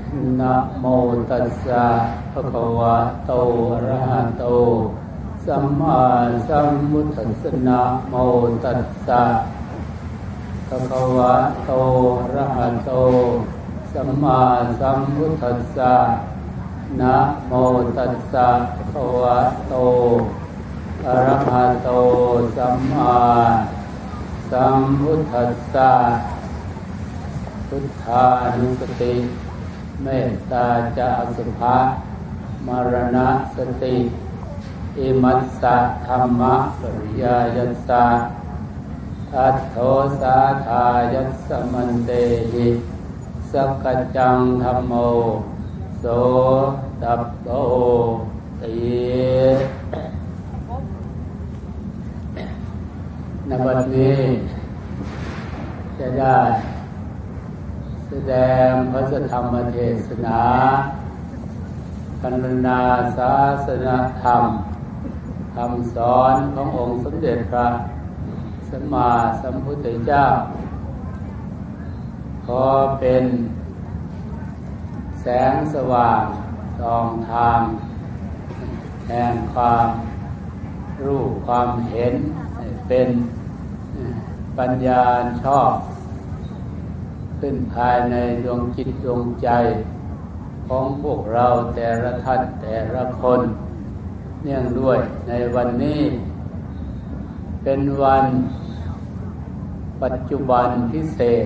นะโมตัสสะภะคะวะโตอะระหะโตสัมมาสัมพุทธัสสะนะโมตัสสะภะคะวะโตอะระหะโตสัมมาสัมพุทธัสสะนะโมตัสสะภะคะวะโตอะระหะโตสัมมาสัมพุทธัสสะพุทธานุสติเมตตาจะอสุภะมรณะสติอิมัสสะธัมมะปริยายัสสะอัตโธสาธายัสสะมันเตหิสักกัจจังธัมโมโสตัปโตติในวันนี้จะได้แสดงพระธรรมเทศนาพรรณนาศาสนธรรมคำสอนขององค์สมเด็จพระสัมมาสัมพุทธเจ้าขอเป็นแสงสว่างส่องทางแห่งความรู้ความเห็นเป็นปัญญาชอบขึ้นภายในดวงจิตดวงใจของพวกเราแต่ละท่านแต่ละคนเนื่องด้วยในวันนี้เป็นวันปัจจุบันพิเศษ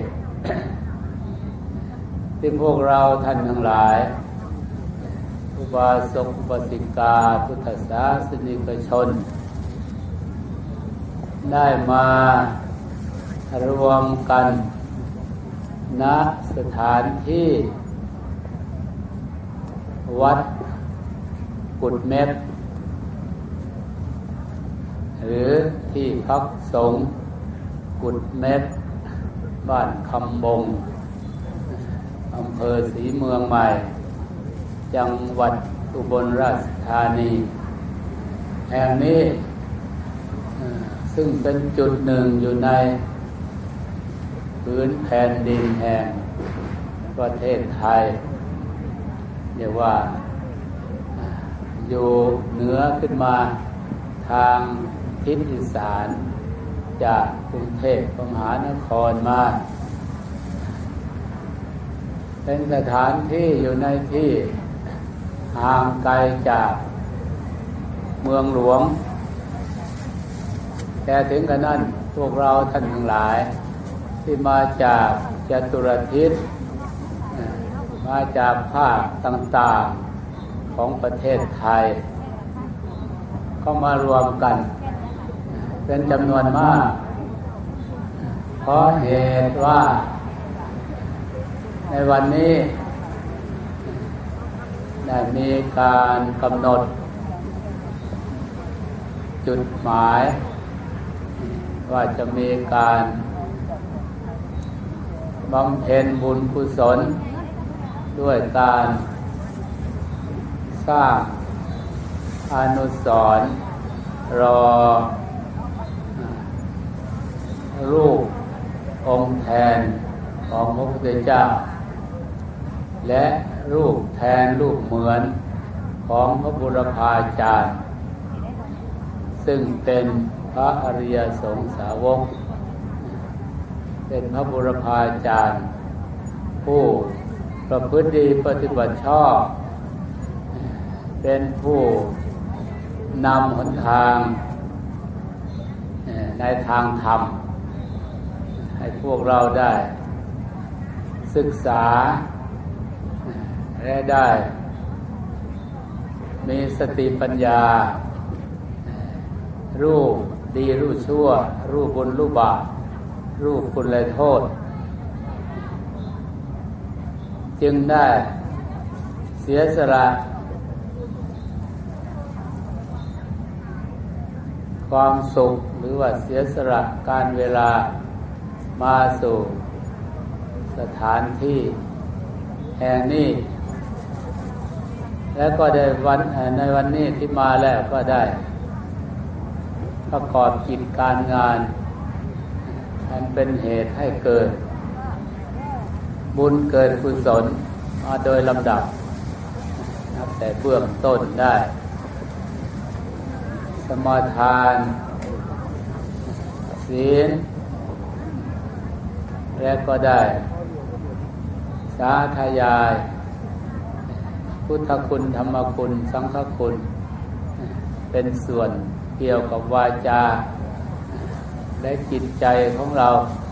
ที่พวกเราท่านทั้งหลายอุบาสกอุบาสิกาพุทธศาสนิกชนได้มารวมกันณสถานที่วัดกุดเม็ดหรือที่พักสงฆ์กุดเม็ดบ้านคำบงอำเภอศรีเมืองใหม่จังหวัดอุบลราชธานีแห่งนี้ซึ่งเป็นจุดหนึ่งอยู่ในพื้นแผ่นดินแห่งประเทศไทยเรียกว่าอยู่เหนือขึ้นมาทางทิศอีสานจากกรุงเทพมหานครมาเป็นสถานที่อยู่ในที่ห่างไกลจากเมืองหลวงแต่ถึงกระนั้นพวกเราท่านทั้งหลายที่มาจากจตุรทิศมาจากภาคต่างๆของประเทศไทยก็มารวมกันเป็นจำนวนมากเพราะเหตุว่าในวันนี้ได้มีการกำหนดจุดหมายว่าจะมีการบำเพ็ญบุญกุศลด้วยการสร้างอนุสรณ์รอรูปองค์แทนของพระพุทธเจ้าและรูปแทนรูปเหมือนของพระบุรพาจารย์ซึ่งเป็นพระอริยสงฆ์สาวกเป็นพระบุรพาจารย์ผู้ประพฤติดีปฏิบัติชอบเป็นผู้นำหนทางในทางธรรมให้พวกเราได้ศึกษาและได้มีสติปัญญารู้ดีรู้ชั่วรู้บุญรู้บาปรู้คุณและโทษจึงได้เสียสละความสุขหรือว่าเสียสละการเวลามาสู่สถานที่แห่งนี้และก็ได้ในวันนี้ที่มาแล้วก็ได้ประกอบกิจการงานอันเป็นเหตุให้เกิดบุญเกิดกุศลมาโดยลำดับนับแต่เบื้องต้นได้สมาทานศีลและก็ได้สาธยายพุทธคุณธรรมคุณสังฆคุณเป็นส่วนเกี่ยวกับวาจาและจิตใจของเรา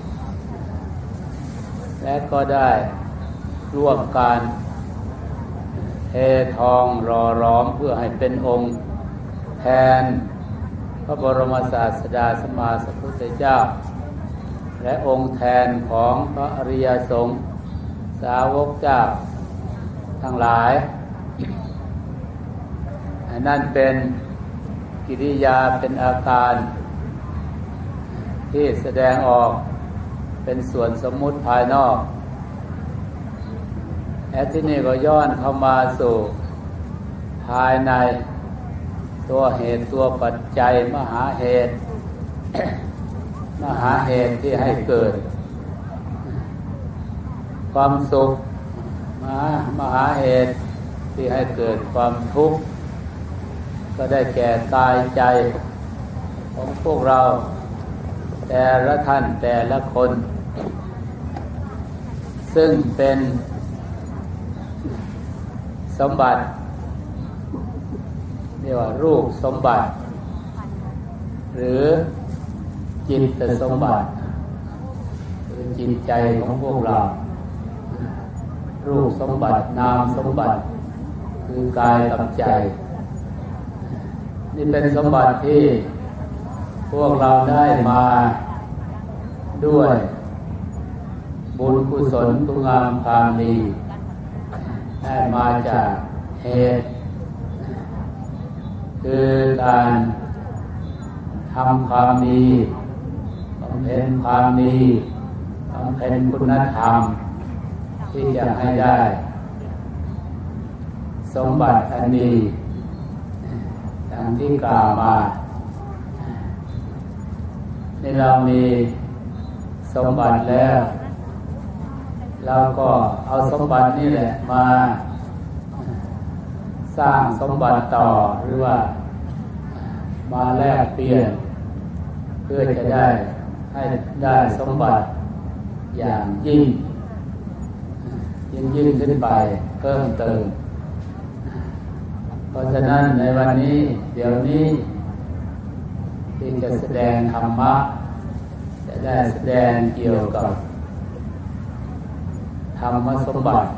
และก็ได้ร่วมการเททองหล่อหลอมเพื่อให้เป็นองค์แทนพระบรมศาสดาสัมมาสัมพุทธเจ้าและองค์แทนของพระอริยสงฆ์สาวกเจ้าทั้งหลายนั่นเป็นกิริยาเป็นอาการที่แสดงออกเป็นส่วนสมมุติภายนอกและที่นี่ก็ย้อนเข้ามาสู่ภายในตัวเหตุตัวปัจจัยมหาเหตุ มหาเหตุที่ให้เกิดความสุขมหาเหตุที่ให้เกิดความทุกข์ก็ได้แก่กายใจของพวกเราแต่ละท่านแต่ละคนซึ่งเป็นสมบัติเรียกว่ารูปสมบัติหรือจิตสมบัติหรือจิตใจของพวกเรารูปสมบัตินามสมบัติคือกายกับใจนี่เป็นสมบัติที่พวกเราได้มาด้วยบุญกุศลคุณงามความดีได้มาจากเหตุคือการทำความดีบำเพ็ญความดีบำเพ็ญคุณธรรมที่จะให้ได้สมบัติอันดีดังที่กล่าวมาในเรามีสมบัติแล้วเราก็เอาสมบัตินี่แหละมาสร้างสมบัติต่อหรือว่ามาแลกเปลี่ยนเพื่อจะได้ให้ได้สมบัติอย่างยิ่งขึ้นไปเพิ่มเติมเพราะฉะนั้นในวันนี้เดี๋ยวนี้ที่จะแสดงธรรมะจะได้แสดงเกี่ยวกับธรรมสมบัติ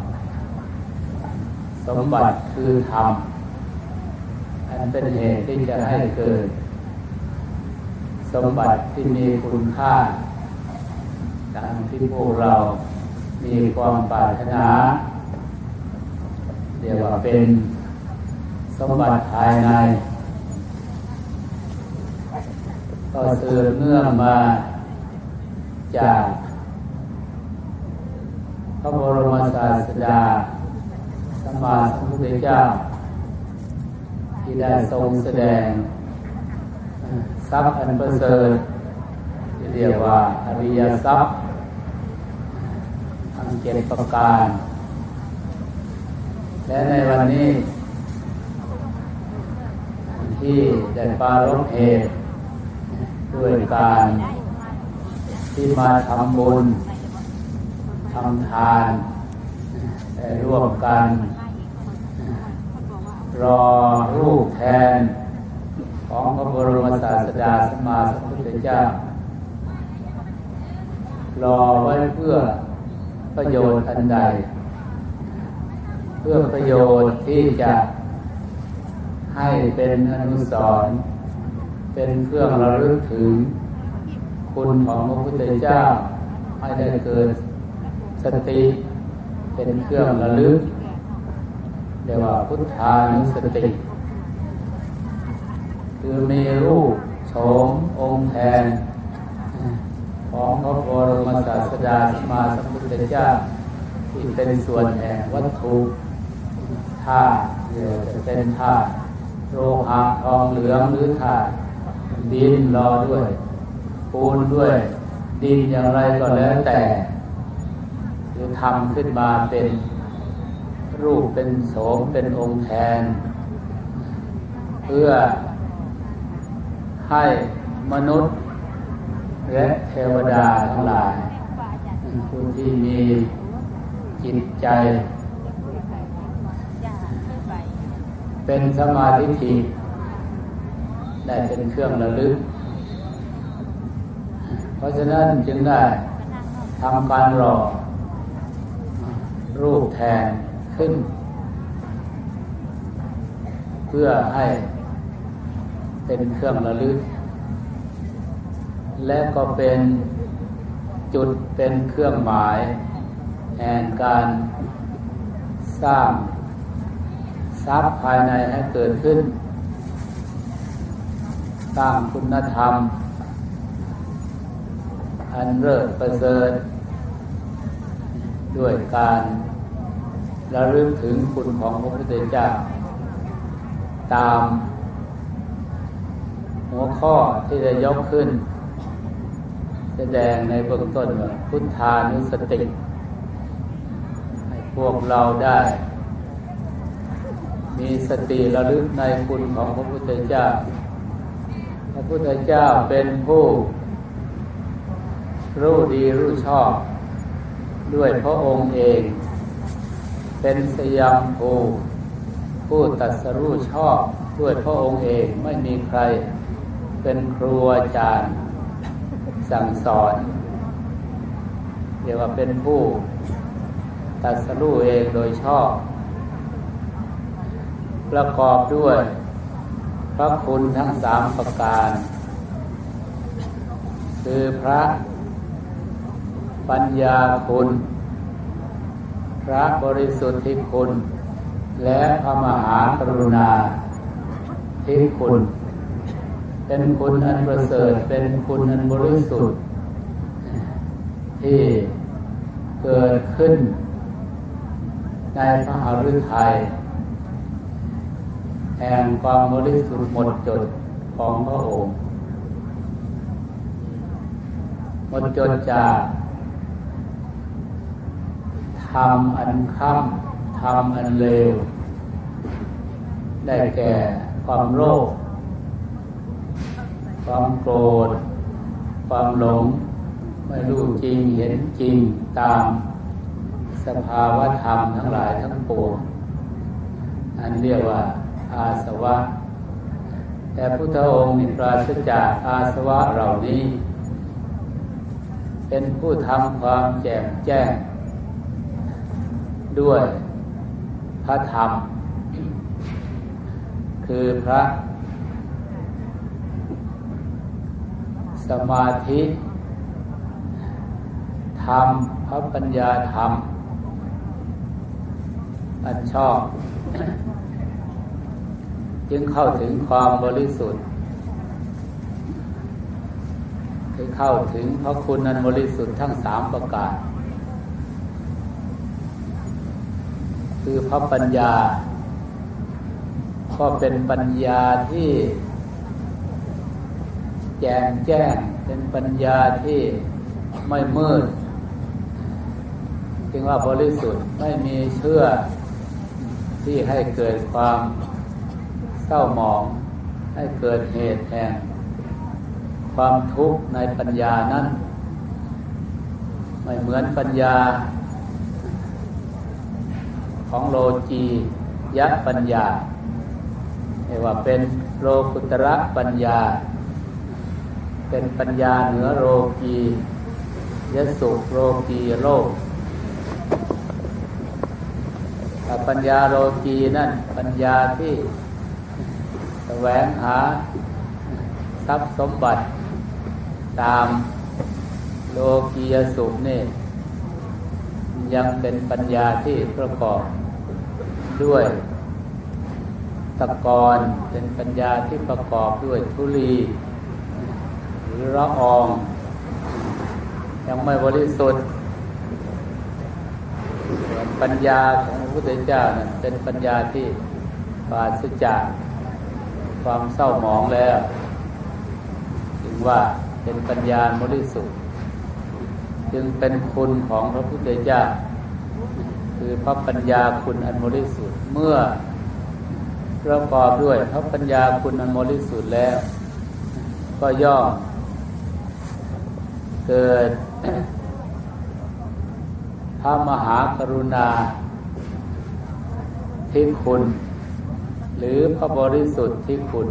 คือธรรมอันเป็นเหตุที่จะให้เกิดสมบัติที่มีคุณค่าดังที่พวกเรามีความปรารถนาเรียกว่าเป็นสมบัติภายในก็สืบเนื่องมาจากพระบรมศาสดาสัมมาสัมพุทธเจ้าที่ได้ทรงแสดงทรัพย์อันประเสริฐที่เรียกว่าอริยทรัพย์ทั้ง7ประการและในวันนี้ที่ได้ปรารภเหตุด้วยการที่มาทำบุญทำทานได้ร่วมกันรอรูปแทนของพระบรมศาสดาสัมมาสัมพุทธเจ้ารอไว้เพื่อประโยชน์อันใดเพื่อประโยชน์ที่จะให้เป็นอนุสรณ์เป็นเครื่องระลึกถึงคุณของพระพุทธเจ้าให้ได้เกิดสติเป็นเครื่องระลึกเรียกว่าพุทธานุสติคือมีรูปโฉมองค์แทนของพระบรมศาสดาสัมมาสัมพุทธเจ้าที่เป็นส่วนแห่งวัตถุธาตุจะเป็นธาตุโลหะทองเหลืองหรือธาตุดินรอด้วยปูนด้วยดินอย่างไรก็แล้วแต่คือทำขึ้นมาเป็นรูปเป็นโสมเป็นองค์แทนเพื่อให้มนุษย์และเทวดาทั้งหลายผู้ที่มีจิตใจเป็นสมาธิได้เป็นเครื่องระลึกเพราะฉะนั้นจึงได้ทำการหล่อรูปแทนขึ้นเพื่อให้เป็นเครื่องระลึกและก็เป็นจุดเป็นเครื่องหมายแห่งการสร้างทรัพย์ภายในให้เกิดขึ้นสร้างคุณธรรมอันเลิศประเสริฐด้วยการระลึกถึงคุณของพระพุทธเจ้าตามหัวข้อที่ได้ยกขึ้นแสดงในเบื้องต้นว่าพุทธานุสติให้พวกเราได้มีสติระลึกในคุณของพระพุทธเจ้าพระพุทธเจ้าเป็นผู้รู้ดีรู้ชอบด้วยพระองค์เองเป็นสยามภูผู้ตรัสรู้ชอบด้วยพระองค์เองไม่มีใครเป็นครูอาจารย์สั่งสอนเรียกว่าเป็นผู้ตรัสรู้เองโดยชอบประกอบด้วยพระคุณทั้ง3ประการคือพระปัญญาคุณพระบริสุทธิคุณและพระมหากรุณาธิคุณเป็นคุณอันประเสริฐเป็นคุณอันบริสุทธิ์ที่เกิดขึ้นในพระหฤทัยแห่งความบริสุทธิ์หมดจดของพระองค์หมดจดจากธรรมอันค่ำธรรมอันเลวได้แก่ความโลภความโกรธความหลงไม่รู้จริงเห็นจริงตามสภาวะธรรมทั้งหลายทั้งปวงอันเรียกว่าอาสวะแต่พุทธองค์นี่ปราศจากอาสวะเหล่านี้เป็นผู้ทำความแจ่มแจ้งด้วยพระธรรมคือพระสมาธิธรรมพระปัญญาธรรมอันชอบจึงเข้าถึงความบริสุทธิ์คือเข้าถึงพระคุณอันบริสุทธิ์ทั้ง3ประการคือพระปัญญาก็เป็นปัญญาที่แจ่มแจ้งเป็นปัญญาที่ไม่มืดจึงว่าบริสุทธิ์ไม่มีเชื่อที่ให้เกิดความเศร้าหมองให้เกิดเหตุแห่งความทุกข์ในปัญญานั้นไม่เหมือนปัญญาของโลกียะปัญญาเรียกว่าเป็นโลกุตระปัญญาเป็นปัญญาเหนือโลกียสุขโลกีโลกแต่ปัญญาโลกีนั่นปัญญาที่แสวงหาทรัพย์สมบัติตามโลกียสุขนี่ยังเป็นปัญญาที่ประกอบด้วยตะกอนเป็นปัญญาที่ประกอบด้วยธุลีหรือละอองยังไม่บริสุทธิ์ปัญญาของพระพุทธเจ้านั้นเป็นปัญญาที่ปราศจากความเศร้าหมองแล้วจึงว่าเป็นปัญญาบริสุทธิ์จึงเป็นคุณของพระพุทธเจ้าคือพระปัญญาคุณอันบริสุทธิ์เมื่อประกอบด้วยพระปัญญาคุณอันบริสุทธิ์แล้วก็ย่อมเกิดพระมหากรุณาธิคุณหรือพระบริสุทธิ์ที่คุณ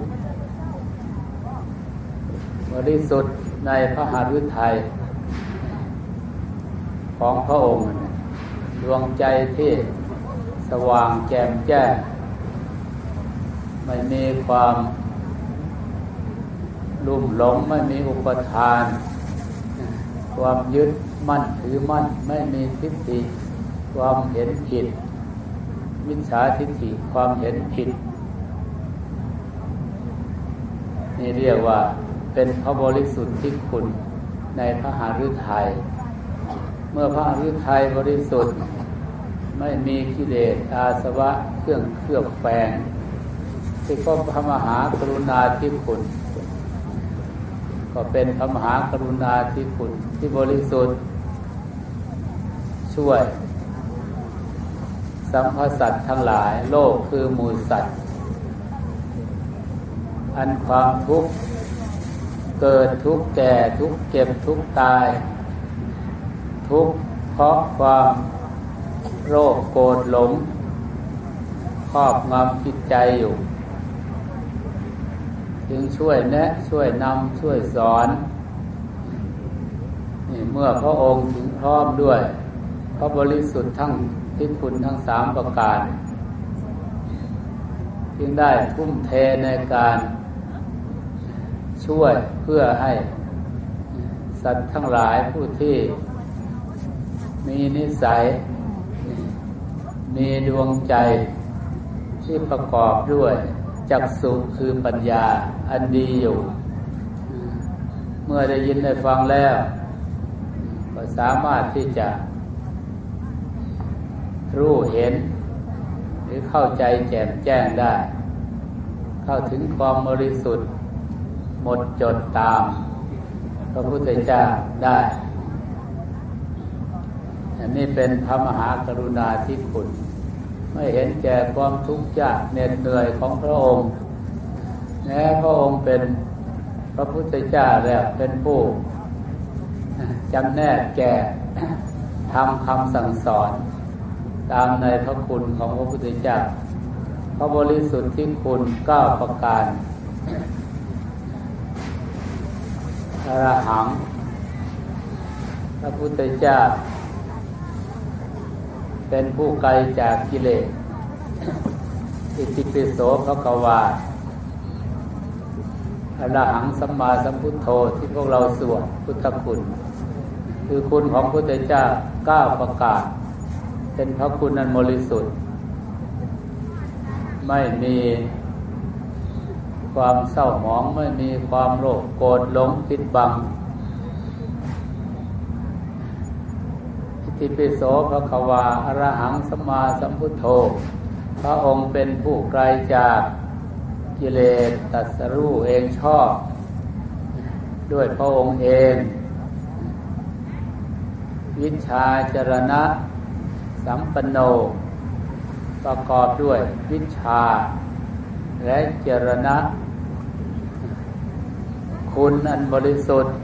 บริสุทธิ์ในพระหฤทัยของพระองค์ดวงใจที่สว่างแจ่มแจ้งไม่มีความลุ่มหลงไม่มีอุปทานความยึดมั่นถือมั่นไม่มีทิฏฐิความเห็นผิดมิจฉาทิฏฐิความเห็นผิดนี่เรียกว่าเป็นพระบริสุทธิ์ที่คุณในพระหฤทัยเมื่อพระหฤทัยบริสุทธิ์ไม่มีกิเลสอาสวะเครื่องเคลือบแฝงที่ก็พระมหากรุณาธิคุณก็เป็นพระมหากรุณาธิคุณที่บริสุทธิ์ช่วยสัมภสัตว์ทั้งหลายโลกคือหมู่สัตว์อันความทุกข์เกิดทุกข์แก่ทุกข์เจ็บทุกข์ตายทุกข์เพราะความโรคโกรธหลงครอบงำจิตใจอยู่จึงช่วยแนะช่วยนำช่วยสอนนี่เมื่อพระองค์ถึงพร้อมด้วยพระบริสุทธิ์ทั้งที่คุณทั้งสามประการจึงได้ทุ่มเทในการช่วยเพื่อให้สัตว์ทั้งหลายผู้ที่มีนิสัยมีดวงใจที่ประกอบด้วยจักษุคือปัญญาอันดีอยู่เมื่อได้ยินได้ฟังแล้วก็สามารถที่จะรู้เห็นหรือเข้าใจแจ่มแจ้งได้เข้าถึงความบริสุทธิ์หมดจดตามพระพุทธเจ้าได้อันนี้เป็นพระมหากรุณาธิคุณไม่เห็นแก่ความทุกข์ยากเหน็ดเหนื่อยของพระองค์แม้พระองค์เป็นพระพุทธเจ้าแล้วเป็นผู้จำแนกแก่ทำคำสั่งสอนตามในพระคุณของพระพุทธเจ้าพระบริสุทธิ์ที่คุณ9ประการอรหังพระพุทธเจ้าเป็นผู้ไกลจากกิเลสอิติปิโสภควาอรหังสัมมาสัมพุทโธที่พวกเราสวดพุทธคุณคือคุณของพระพุทธเจ้า9ประการเป็นพระคุณอันบริสุทธิ์ไม่มีความเศร้าหมองไม่มีความโลภโกรธหลงปิดบังอิติปิโสภควาอรหังสัมมาสัมพุทโธพระองค์เป็นผู้ไกลจากกิเลสตรัสรู้เองชอบด้วยพระองค์เองวิชชาจรณะสัมปันโนประกอบด้วยวิชชาและจรณะคุณอันบริสุทธิ์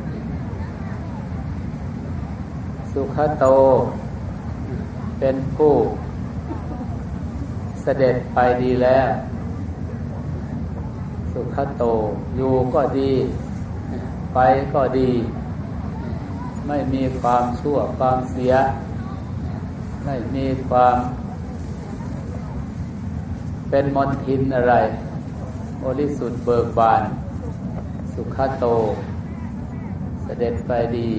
สุขโตเป็นผู้เสด็จไปดีแล้วสุขโตอยู่ก็ดีไปก็ดีไม่มีความชั่วความเสียไม่มีความเป็นมลทินอะไรบริสุทธิ์เบิกบานสุขโตเสด็จไปดี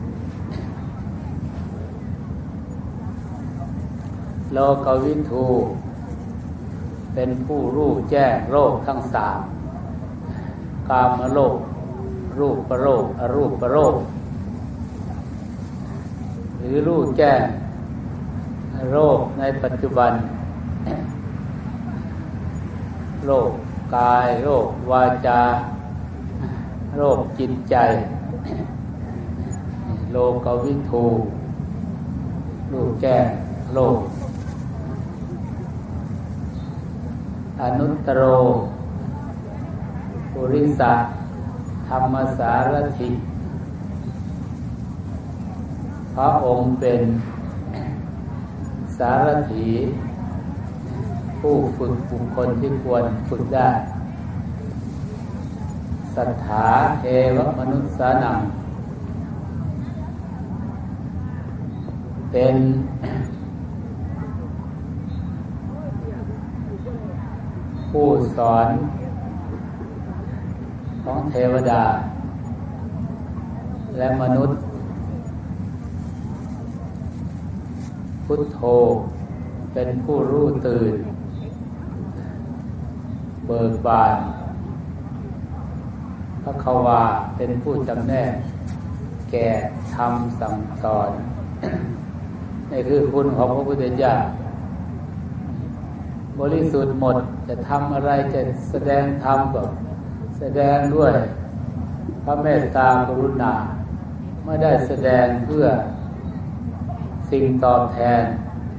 โลกวิทูเป็นผู้รู้แจ้งโลกทั้งสามกามโลกรูปโลกอรูปโลกหรือรู้แจ้งโลกในปัจจุบันโลกกายโลกวาจาโลกจิตใจโลกวิทูรู้แจ้งโลกอนุตตโรปุริสธรรมสารถิพระองค์เป็นสารถีผู้ฝึกบุคคลที่ควรฝึกได้สัทธาเทวมนุษสานังเป็นผู้สอนของเทวดาและมนุษย์พุทโธเป็นผู้รู้ตื่นเบิกบานพระขวาเป็นผู้จำแนกแก่ธรรมสั่งสอนนี่คือคุณของพระพุทธเจ้าบริสุทธิ์หมดจะทำอะไรจะแสดงธรรมก็แสดงด้วยพระเมตตากรุณาไม่ได้แสดงเพื่อสิ่งตอบแทน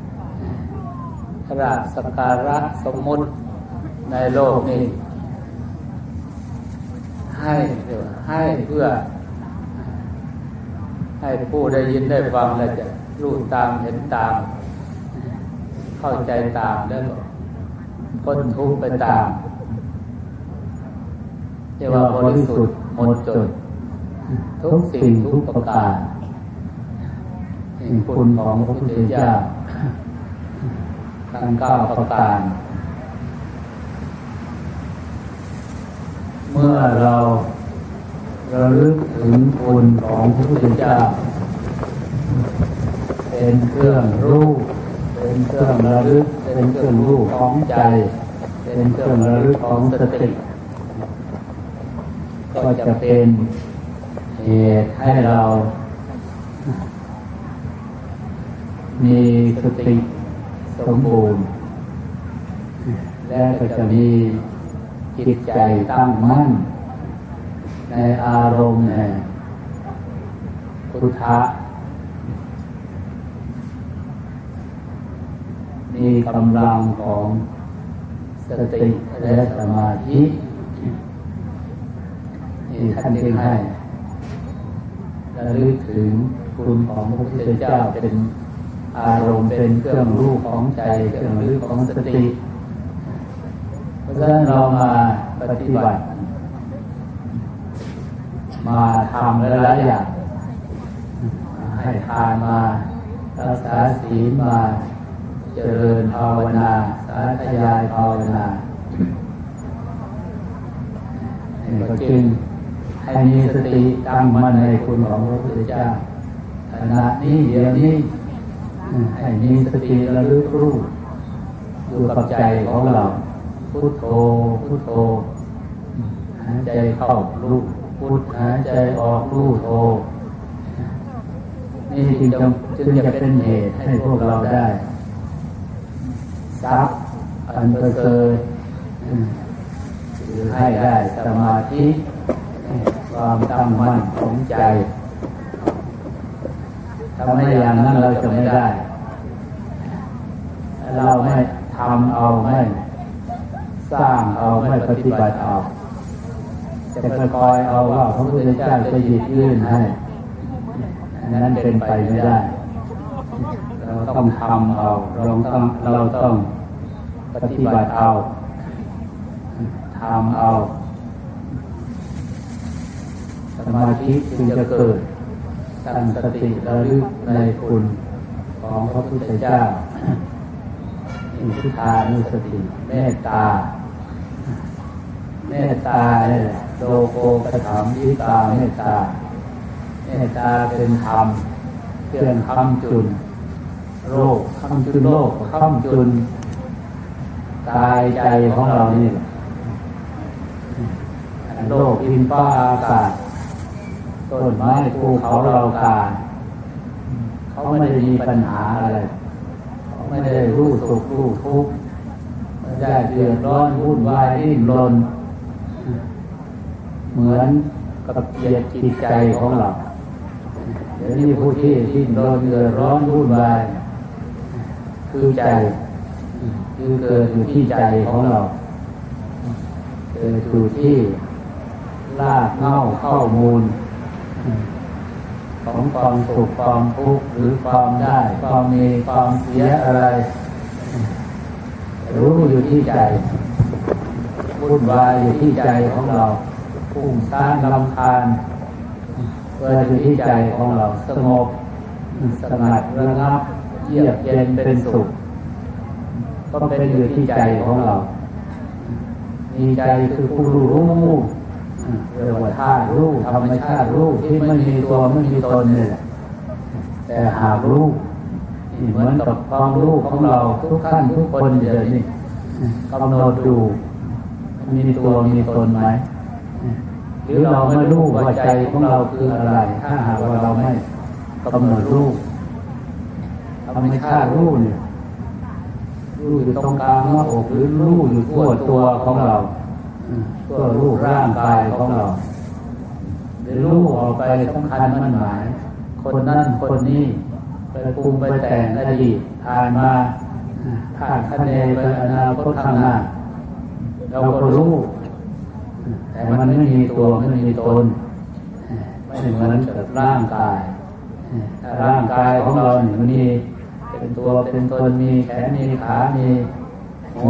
ราชสักการะสมมุติในโลกนี้ให้เพื่อให้ผู้ได้ยินได้ฟังแล้วจะรู้ตามเห็นตามเข้าใจตามแล้วก็พ้นทุกข์ไปตามเรียกว่าบริสุทธิ์หมดจดทุกสิ่งทุกประการคุณของพระพุทธเจ้าทั้ง9ประการเมื่อเราระลึกถึงคุณของพระพุทธเจ้าเป็นเครื่องรู้เป็นเครื่องระลึกเป็นเครื่องรู้ของใจเป็นเครื่องระลึกของสติก็จะเป็นเหตุให้เรามีสติสมบูรณ์และก็จะมีจิตใจตั้งมั่นในอารมณ์แห่งพุทธะมีกำลังของสติและสมาธิที่ท่านจึงให้ระลึกถึงคุณของพระพุทธเจ้าเป็นอารมณ์เป็นเครื่องรู้ของใจเครื่องรู้ของสติเพราะฉะนั้นเรามาปฏิบัติมาทำหลายๆอย่างให้ทานมารักษาศีลมาเจริญภาวนาสาธยายภาวนาก็จึงให้มีสติตั้งมั่นในคุณของพระพุทธเจ้าขณะนี้เดี๋ยวนี้ให้มีสติระลึกรู้อยู่กับใจของเราพุทโธพุทโธหายใจเข้ารู้พุทหายใจออกรู้โธนี่จึงจะเป็นเหตุให้พวกเราได้ทรัพย์อันประเสริฐหรือให้ได้สมาธิความตั้งมั่นของใจถ้าไม่อย่างนั้นเราจะไม่ได้เราไม่ทำเอาไม่สร้างเอาไม่ปฏิบัติเอาจะไปคอยเอาว่าพระพุทธเจ้าจะหยิบยื่นให้นั้นเป็นไปไม่ได้เราต้องทำเอาเราต้องปฏิบัติเอาทำเอาสมาธิจึงจะเกิดตั้งสติระลึกในคุณของพระพุทธเจ้าพุทธานุสติเมตตาเนี่ยโลโกปถัมภิตาเมตตาเป็นธรรมเครื่องค้ำจุนโรคค้ำจุนโลกค้ำจุนกายใจของเรานี่โลกดินฟ้าอากาศต้นไม้ภูเขาเรากาเขาไม่ได้มีปัญหาอะไรไม่ได้รู้สุขรู้ทุกข์ไม่ได้เดือดร้อนวุ่นวายดิ้นรนเหมือนกับจิตใจของเราเดี๋ยวนี้ผู้ที่ดิ้นรนเดือดร้อนวุ่นวายคือใจคือเกิดอยู่ที่ใจของเราเกิดอยู่ที่รากเหง้าข้อมูลของความสุขความทุกข์หรือความได้ความมีความเสียอะไรรู้อยู่ที่ใจวุ่นวายอยู่ที่ใจของเราพุ่งซ่านรำคาญเกิดอยู่ที่ใจของเราสงบสงัดระงับเยือกเย็นเป็นสุขก็เป็นอยู่ที่ใจของเรามีใจคือผู้รู้เรียกว่าธาตุรู้ธรรมชาติรู้ที่ไม่มีตัวไม่มีตนเนี่ยแต่หากรู้เหมือนกับความรู้ของเราทุกท่านทุกคนเดี๋ยวนี้กำหนดดูมีตัวมีตนไหมหรือเราไม่รู้ว่าใจของเราคืออะไรถ้าหากว่าเราไม่กำหนดรู้ธรรมชาติรู้เนี่ยรู้อยู่ตรงกลางหน้าอกหรือรู้อยู่ทั่วตัวของเราทั่วรูปร่างกายของเราหรือรู้ออกไปสำคัญมั่นหมายคนนั้นคนนี้ไปปรุงไปแต่งอดีตผ่านมาคาดคะเนไปอนาคตข้างหน้าเราก็รู้แต่มันไม่มีตัวไม่มีตนไม่เหมือนกับร่างกายร่างกายของเราเนี่ยมันมีเป็นตัวเป็นตนมีแขนมีขามีหัว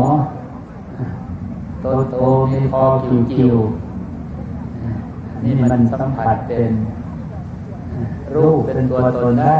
โตมีคอคิ้วนี่มันสัมผัสเป็นรูปเป็นตัวตนได้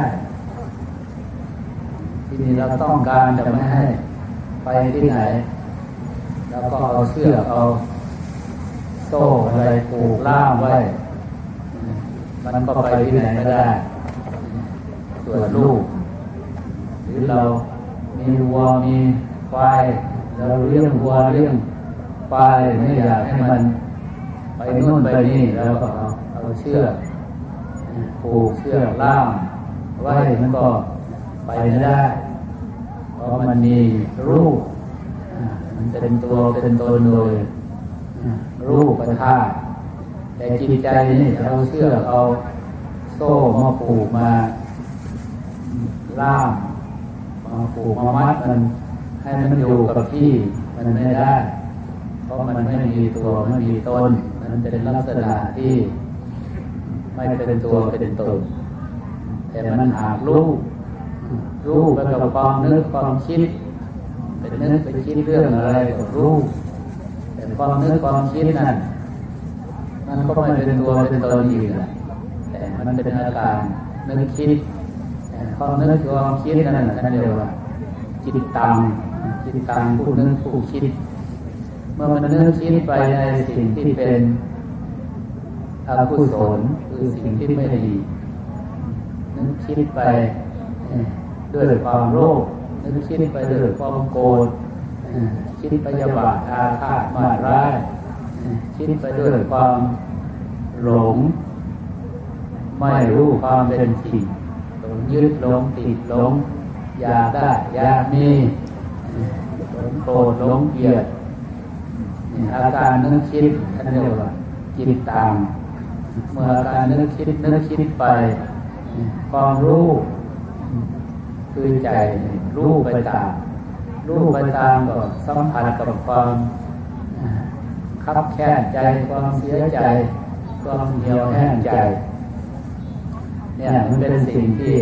ทีนี้เราต้องการจะไม่ให้ไปที่ไหนแล้วก็เอาเชือกเอาโซ่อะไรผูกล่ามไว้มันก็ไปที่ไหนไม่ได้ส่วนรูปหรือเรามีวัวมีควายเราเลี้ยงวัวเลี้ยงควายไม่อยากให้มันไปนู่นไปนี่แล้วก็เอาเชือกผูกเชือกล่ามไว้มันก็ไปไม่ได้เพราะมันมีรูปมันเป็นตัวเป็นตนโดยรูปธาตุแต่จิตใจนี่เอาเชือกเอาโซ่มาผูกมาล่ามมาผูกมามัดมันให้มันอยู่กับที่มันไม่ได้เพราะมันไม่มีตัวไม่มีตนมันเป็นลักษณะที่ไม่เป็นตัวเป็นตนแต่มันหากรูปไปกับความนึกความคิดเป็นนึกไปคิดเรื่องอะไรก็รู้แต่ความนึกความคิดนั่นมันก็ไม่เป็นตัวเป็นตนอีกแหละแต่มันเป็นอาการนึกคิดความนึกความคิดนั่นเรียกว่าจิตตังผู้นึกผู้คิดเมื่อมันนึกคิดไปในสิ่งที่เป็นอกุศลคือสิ่งที่ไม่ดีนึกคิดไปด้วยความโลภนึกคิดไปด้วยความโกรธคิดพยาบาทอาฆาตมาร้ายคิดไปด้วยความหลงไม่รู้ความเป็นจริงหลงยึดหลงติดหลงอยากได้อยากมีหลงโกรธหลงเกลียดอาการนึกคิดท่านเรียกว่าจิตตังเมื่ออาการนึกคิดไปความรู้คือใจรู้ไปตามก็สัมผัสกับความคับแค้นใจความเสียใจความเหี่ยวแห้งใจเนี่ยมันเป็นสิ่งที่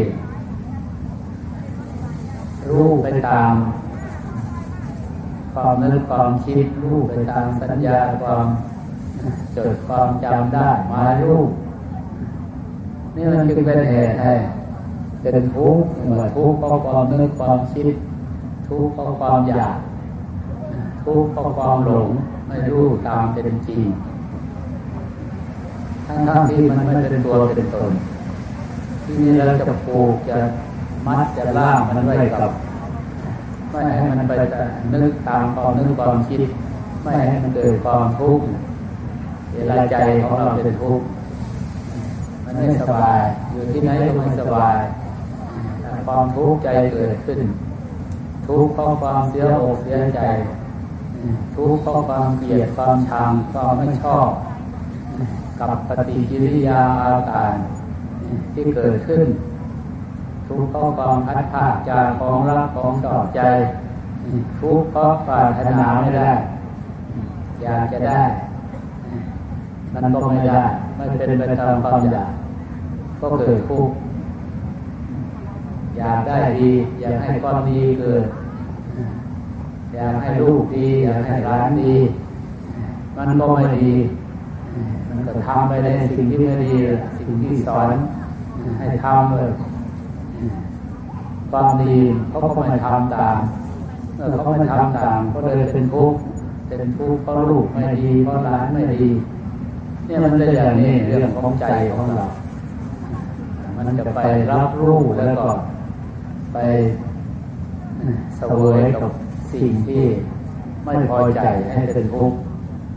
รู้ไปตามความนึกความคิดรู้ไปตามสัญญาความจดความจำได้หมายรู้นี่มันจึงเป็นเหตุให้เป็นทุกข์ทุกข์เพราะความนึกความคิดทุกข์เพราะความอยากทุกข์เพราะความหลงไม่รู้ตามเป็นจริงทั้งที่มันไม่เป็นตัวเป็นตนที่นี่เราจะผูกจะมัดจะล่ามมันไว้กับไม่ให้มันไปนึกตามความนึกความคิดไม่ให้มันเกิดความทุกข์เวลาใจของเราเป็นทุกข์มันไม่สบายอยู่ที่ไหนก็ไม่สบายความทุกข์ใจเกิดขึ้นทุกข์เพราะความเสียอกเสียใจทุกข์เพราะความเกลียดความชังความไม่ชอบกับปฏิกิริยาอาการที่เกิดขึ้นทุกข์เพราะความพัดพาจากของรักของชอบใจทุกข์เพราะปรารถนาไม่ได้อยากจะได้มันก็ไม่ได้ไม่เป็นไปตามความอยากก็เกิดทุกข์อยากได้ดีอยากให้ความดีเกิดอยากให้ลูกดีอยากให้หลานดีมันก็ไม่ดีมันก็ทำไปในสิ่งที่ไม่ดีสิ่งที่สอนให้ทำเลยความดีเขาก็ไม่ทำตามเมื่อเขาไม่ทำตามก็เลยเป็นทุกข์เพราะลูกไม่ดีเพราะหลานไม่ดีเนี่ยมันเป็นอย่างนี้เรื่องของใจของเรามันจะไปรับรู้แล้วก็ไปเสวยกับสิ่งที่ไม่พอใจให้เป็นทุกข์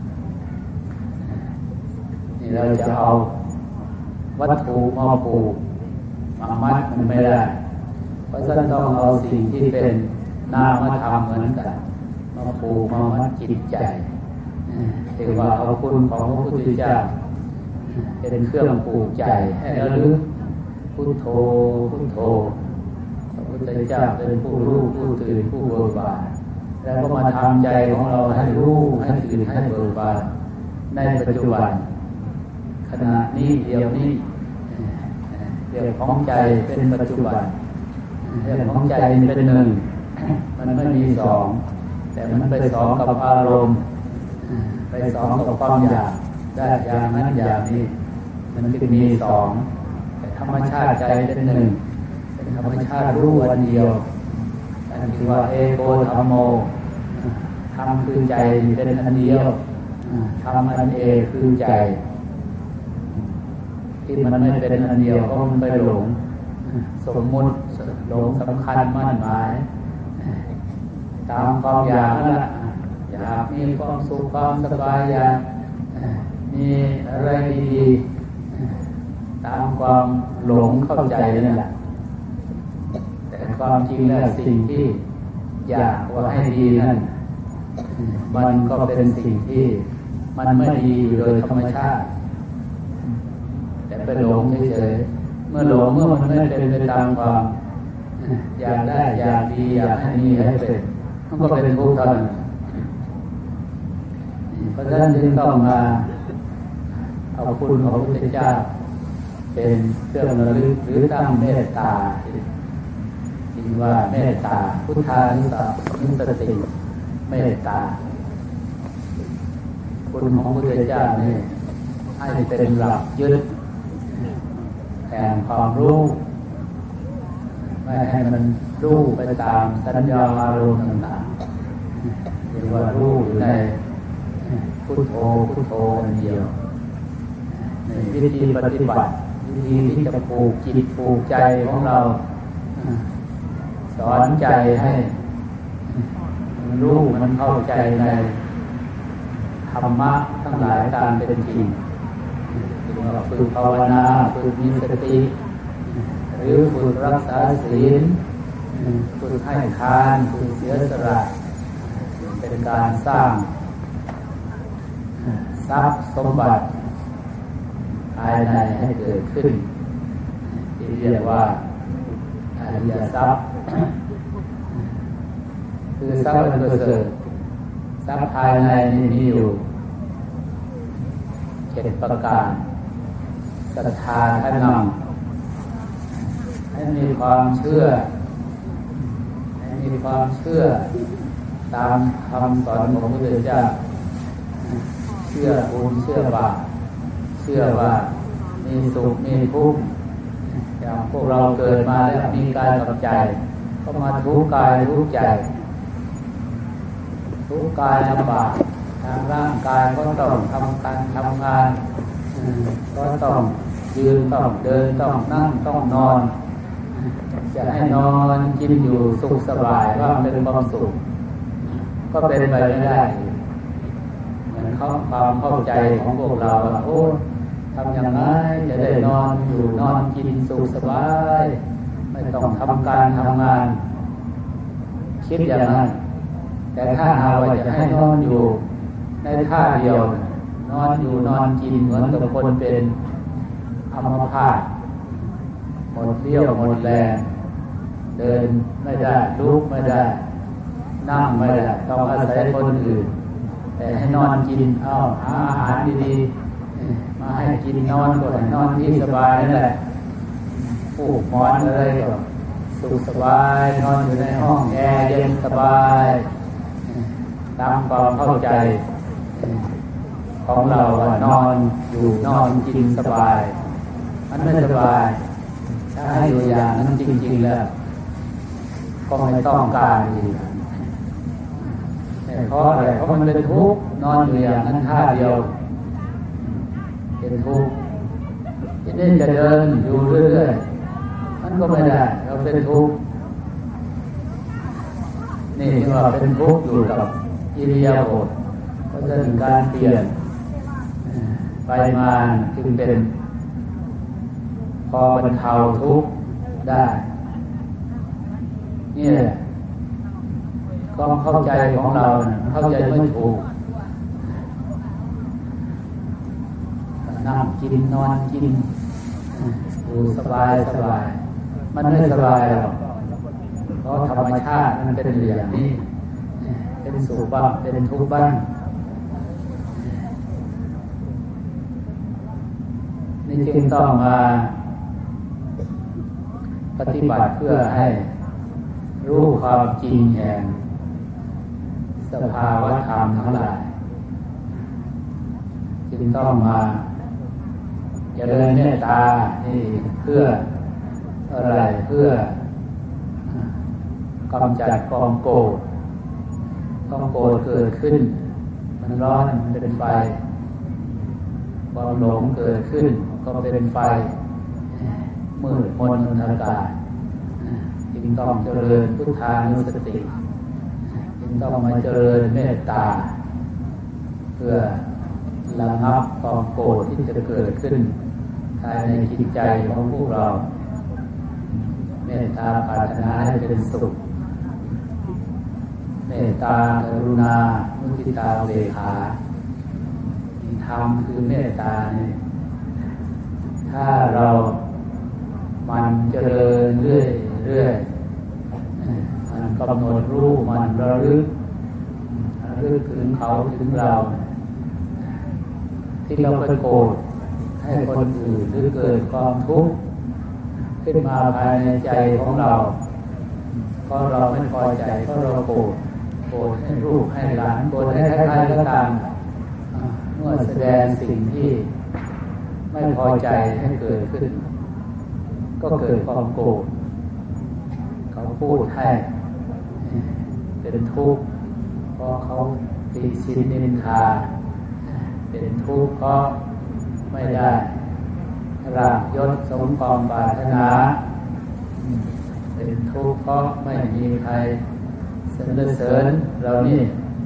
นี่เราจะเอาวัตถุมาผูกมามัดมันไม่ได้เพราะฉะนั้นต้องเอาสิ่งที่เป็นนามธรรมเหมือนกันมาผูกมามัดจิตใจถือว่าเอาคุณของพระพุทธเจ้าเป็นเครื่องผูกใจให้ระลึกพุทโธพุทโธพระพุทธเจ้าเป็นผู้รู้ผู้ตื่นผู้เบิกบานแล้วก็มาทำใจของเราให้รู้ให้ตื่นให้เบิกบานในปัจจุบันขณะนี้เดี๋ยวนี้เรื่องของใจเป็นปัจจุบันเรื่องของใจเป็นหนึ่งมันไม่มีสองแต่มันไปสองกับอารมณ์ไปสองกับความอยากได้อย่างนั้นอย่างนี้มันจึงมีสองแต่ธรรมชาติใจเป็นหนึ่งเป็นธรรมชาติรู้อันเดียวอันที่ว่าเอโกธัมโมธรรมคือใจเป็นอันเดียวธรรมอันเอกคือใจที่มันไม่เป็นอันเดียวก็มันไปหลงสมมุติหลงสำคัญมั่นหมายตามความอยากนั่นแหละอยากมีความสุขความสบายอยากมีอะไรดีๆตามความหลงเข้าใจนั่นแหละแต่ความจริงแล้วสิ่งที่อยากว่าให้ดีนั่นมันก็เป็นสิ่งที่มันไม่ดีโดยธรรมชาติแต่ไปหลงเฉยๆเมื่อหลงเมื่อมันไม่เป็นไปตามความอยากได้อยากดีอยากให้มีให้เป็นมันก็เป็นทุกข์เท่านั้นเพราะฉะนั้นจึงต้องมาเอาคุณของพระพุทธเจ้าเป็นเครื่องระลึกหรือตั้งเมตตาจึงว่าเมตตาพุทธานุสติเมตตาคุณของพระพุทธเจ้านี่ให้เป็นหลักยึดแห่งความรู้ไม่ให้มันรู้ไปตามสัญญาอารมณ์ต่างๆเรียกว่ารู้อยู่ในพุทโธพุทโธอันเดียวในวิธีปฏิบัติวิธีที่จะผูกจิตผูกใจของเราสอนใจให้มันรู้มันเข้าใจในธรรมะทั้งหลายตามเป็นจริงฝึกภาวนาฝึกมีสติหรือฝึกรักษาศีลฝึกให้ทานฝึกเสียสละเป็นการสร้างทรัพย์สมบัติภายในให้เกิดขึ้นที่เรียกว่าอริยทรัพย์คือทรัพย์อันประเสริฐทรัพย์ภายในนี้มีอยู่7ประการศรัทธาท่านนำให้มีความเชื่อตามคำสอนของพระพุทธเจ้าเชื่อบุญเชื่อบาปเชื่อว่ามีสุขมีทุกข์อย่างพวกเราเกิดมาแล้วมีกายกับใจก็มาทุกข์กายทุกข์ใจทุกข์กายลำบากทางร่างกายก็ต้องทำงานก็ต้องยืนต้องเดินต้องนั่งต้องนอนจะให้นอนกินอยู่สุขสบายว่าเป็นความสุขก็เป็นไปไม่ได้เหมือนความเข้าใจของพวกเราว่าโอ้ทำอย่างไรจะได้นอนอยู่นอนกินสุขสบายไม่ต้องทำการทำงานคิดอย่างนั้นแต่ถ้าหาว่าจะให้นอนอยู่ในท่าเดียวนอนอยู่นอนกินเหมือนกับคนเป็นอัมพาตหมดเรี่ยวหมดแรงเดินไม่ได้ลุกไม่ได้นั่งไม่ได้ต้องอาศัยคนอื่นแต่ให้นอนกินหาอาหารดีๆมาให้กินนอนก็ให้นอนที่สบายนั่นแหละผูกหมอนอะไรก็สุขสบายนอนอยู่ในห้องแอร์เย็นสบายตามความเข้าใจของเราว่านอนอยู่นอนกินสบายมันไม่สบายถ้าให้อยู่อย่างนั้นจริงๆแล้วก็ไม่ต้องการอีกเพราะอะไรเพราะมันเป็นทุกข์นอนอยู่อย่างนั้นท่าเดียวเป็นทุกข์ที่นี่จะเดินอยู่เรื่อยๆมันก็ไม่ได้เราเป็นทุกข์นี่ที่ว่าเป็นทุกข์อยู่กับอิริยาบถเพราะฉะนั้นการเปลี่ยนไปมาจึงเป็นพอบรรเทาทุกข์ได้นี่แหละความเข้าใจของเราเข้าใจไม่ถูกนั่งกินนอนกินอยู่สบายสบายมันไม่สบายหรอกเพราะธรรมชาติมันเป็นอย่างนี้เป็นสุขบ้างเป็นทุกข์บ้างนี่จึงต้องมาปฏิบัติเพื่อให้รู้ความจริงแห่งสภาวะธรรมทั้งหลายจึงต้องมาเจริญเมตตานี่เพื่ออะไรเพื่อกำจัดความโกรธความโกรธเกิดขึ้นมันร้อนมันเป็นไฟความหลงเกิดขึ้นก็เป็นไฟมืดมนอนอากาศจึงต้องเจริญพุทธานุสติจึงต้องมาเจริญเมตตาเพื่อระงับความโกรธที่จะเกิดขึ้นภายในจิตใจของพวกเราเมตตาปรารถนาให้เป็นสุขเมตตากรุณามุทิตาอุเบกขาธรรมคือเมตตาเนี่ยถ้าเรามันเจริญเรื่อยๆมันกำหนดรู้มันระลึกถึงเขาถึงเราที่เราไปโกรธให้คนอื่นหรือเกิดความทุกข์ขึ้นมาภายในใจของเราเพราะเราไม่พอใจเพราะเราโกรธให้ลูกให้หลานโกรธให้ใครๆก็ตามเมื่อแสดงสิ่งที่ไม่พอใจให้เกิดขึ้นก็เกิดความโกรธเขาพูดให้เป็นทุกข์เพราะเขาติฉินนินทาเป็นทุกข์เพราะไม่ได้ราบยศสมความปรารถนาเป็นทุกข์เพราะไม่มีใครสรรเสริญเรานี่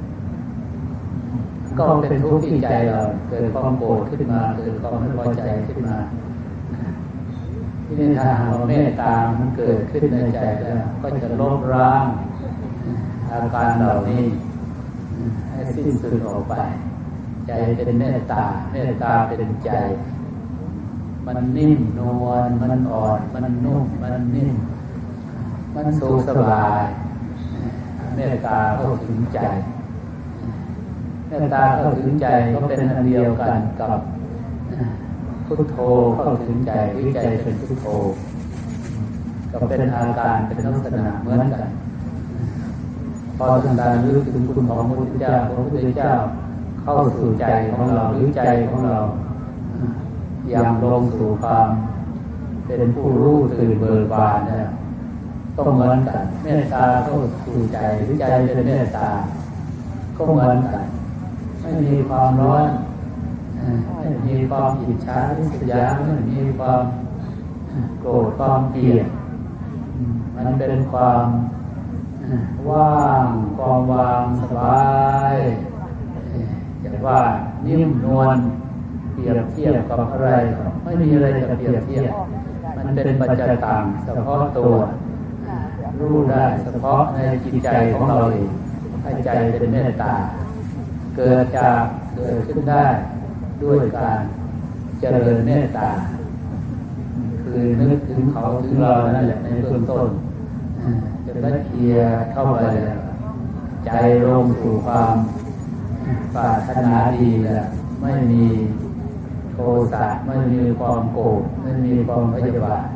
ก็เป็นทุกข์ที่ใจเราเกิดความโกรธขึ้นมาเกิดความไม่พอใจขึ้นมาที่นี่ถ้าเราเมตตามันเกิดขึ้นในใจแล้วก็จะลบล้างอาการเหล่านี้ให้สิ้นสุดออกไปใจเป็นเมตตาเป็นใจมันนิ่มนวลมันอ่อนมันนุ่มมันนิ่มมันสุขสบายเมตตาเข้าถึงใจเมตตาเข้าถึงใจก็เป็นอันเดียวกันกับพุทโธเข้าถึงใจหรือใจเป็นพุทโธก็เป็นอาการเป็นลักษณะเหมือนกันพอถึงการรู้ถึงคุณของพระพุทธเจ้าเข้าสู่ใจของเราหรือใจของเรายังลงสู่ความเป็นผู้รู้ตื่นเบิกบานเนี่ยต้องเหมือนกันเมตตาเข้าสู่ใจหรือใจเป็นเมตตาก็เหมือนกันไม่มีความร้อนไม่มีความอิจฉาริษยาไม่มีความโกรธความเกลียดมันเป็นความว่างความวางสบายจะว่านิ่มนวลเปรียบเทียบกับอะไรไม่มีอะไรจะเปรียบเทียบมันเป็นปัจจัยต่างเฉพาะตัวรู้ได้เฉพาะในจิตใจของเราเองให้ใจเป็นเมตตาเกิดขึ้นได้ด้วยการเจริญเมตตาคือนึกถึงเขาถึงเรานั่นแหละในเบื้องต้นจะละเอียดเข้าไปใจลงสู่ความปรารถนาดีแล้วไม่มีโทสะไม่มีความโกรธไม่มีความพยาบาท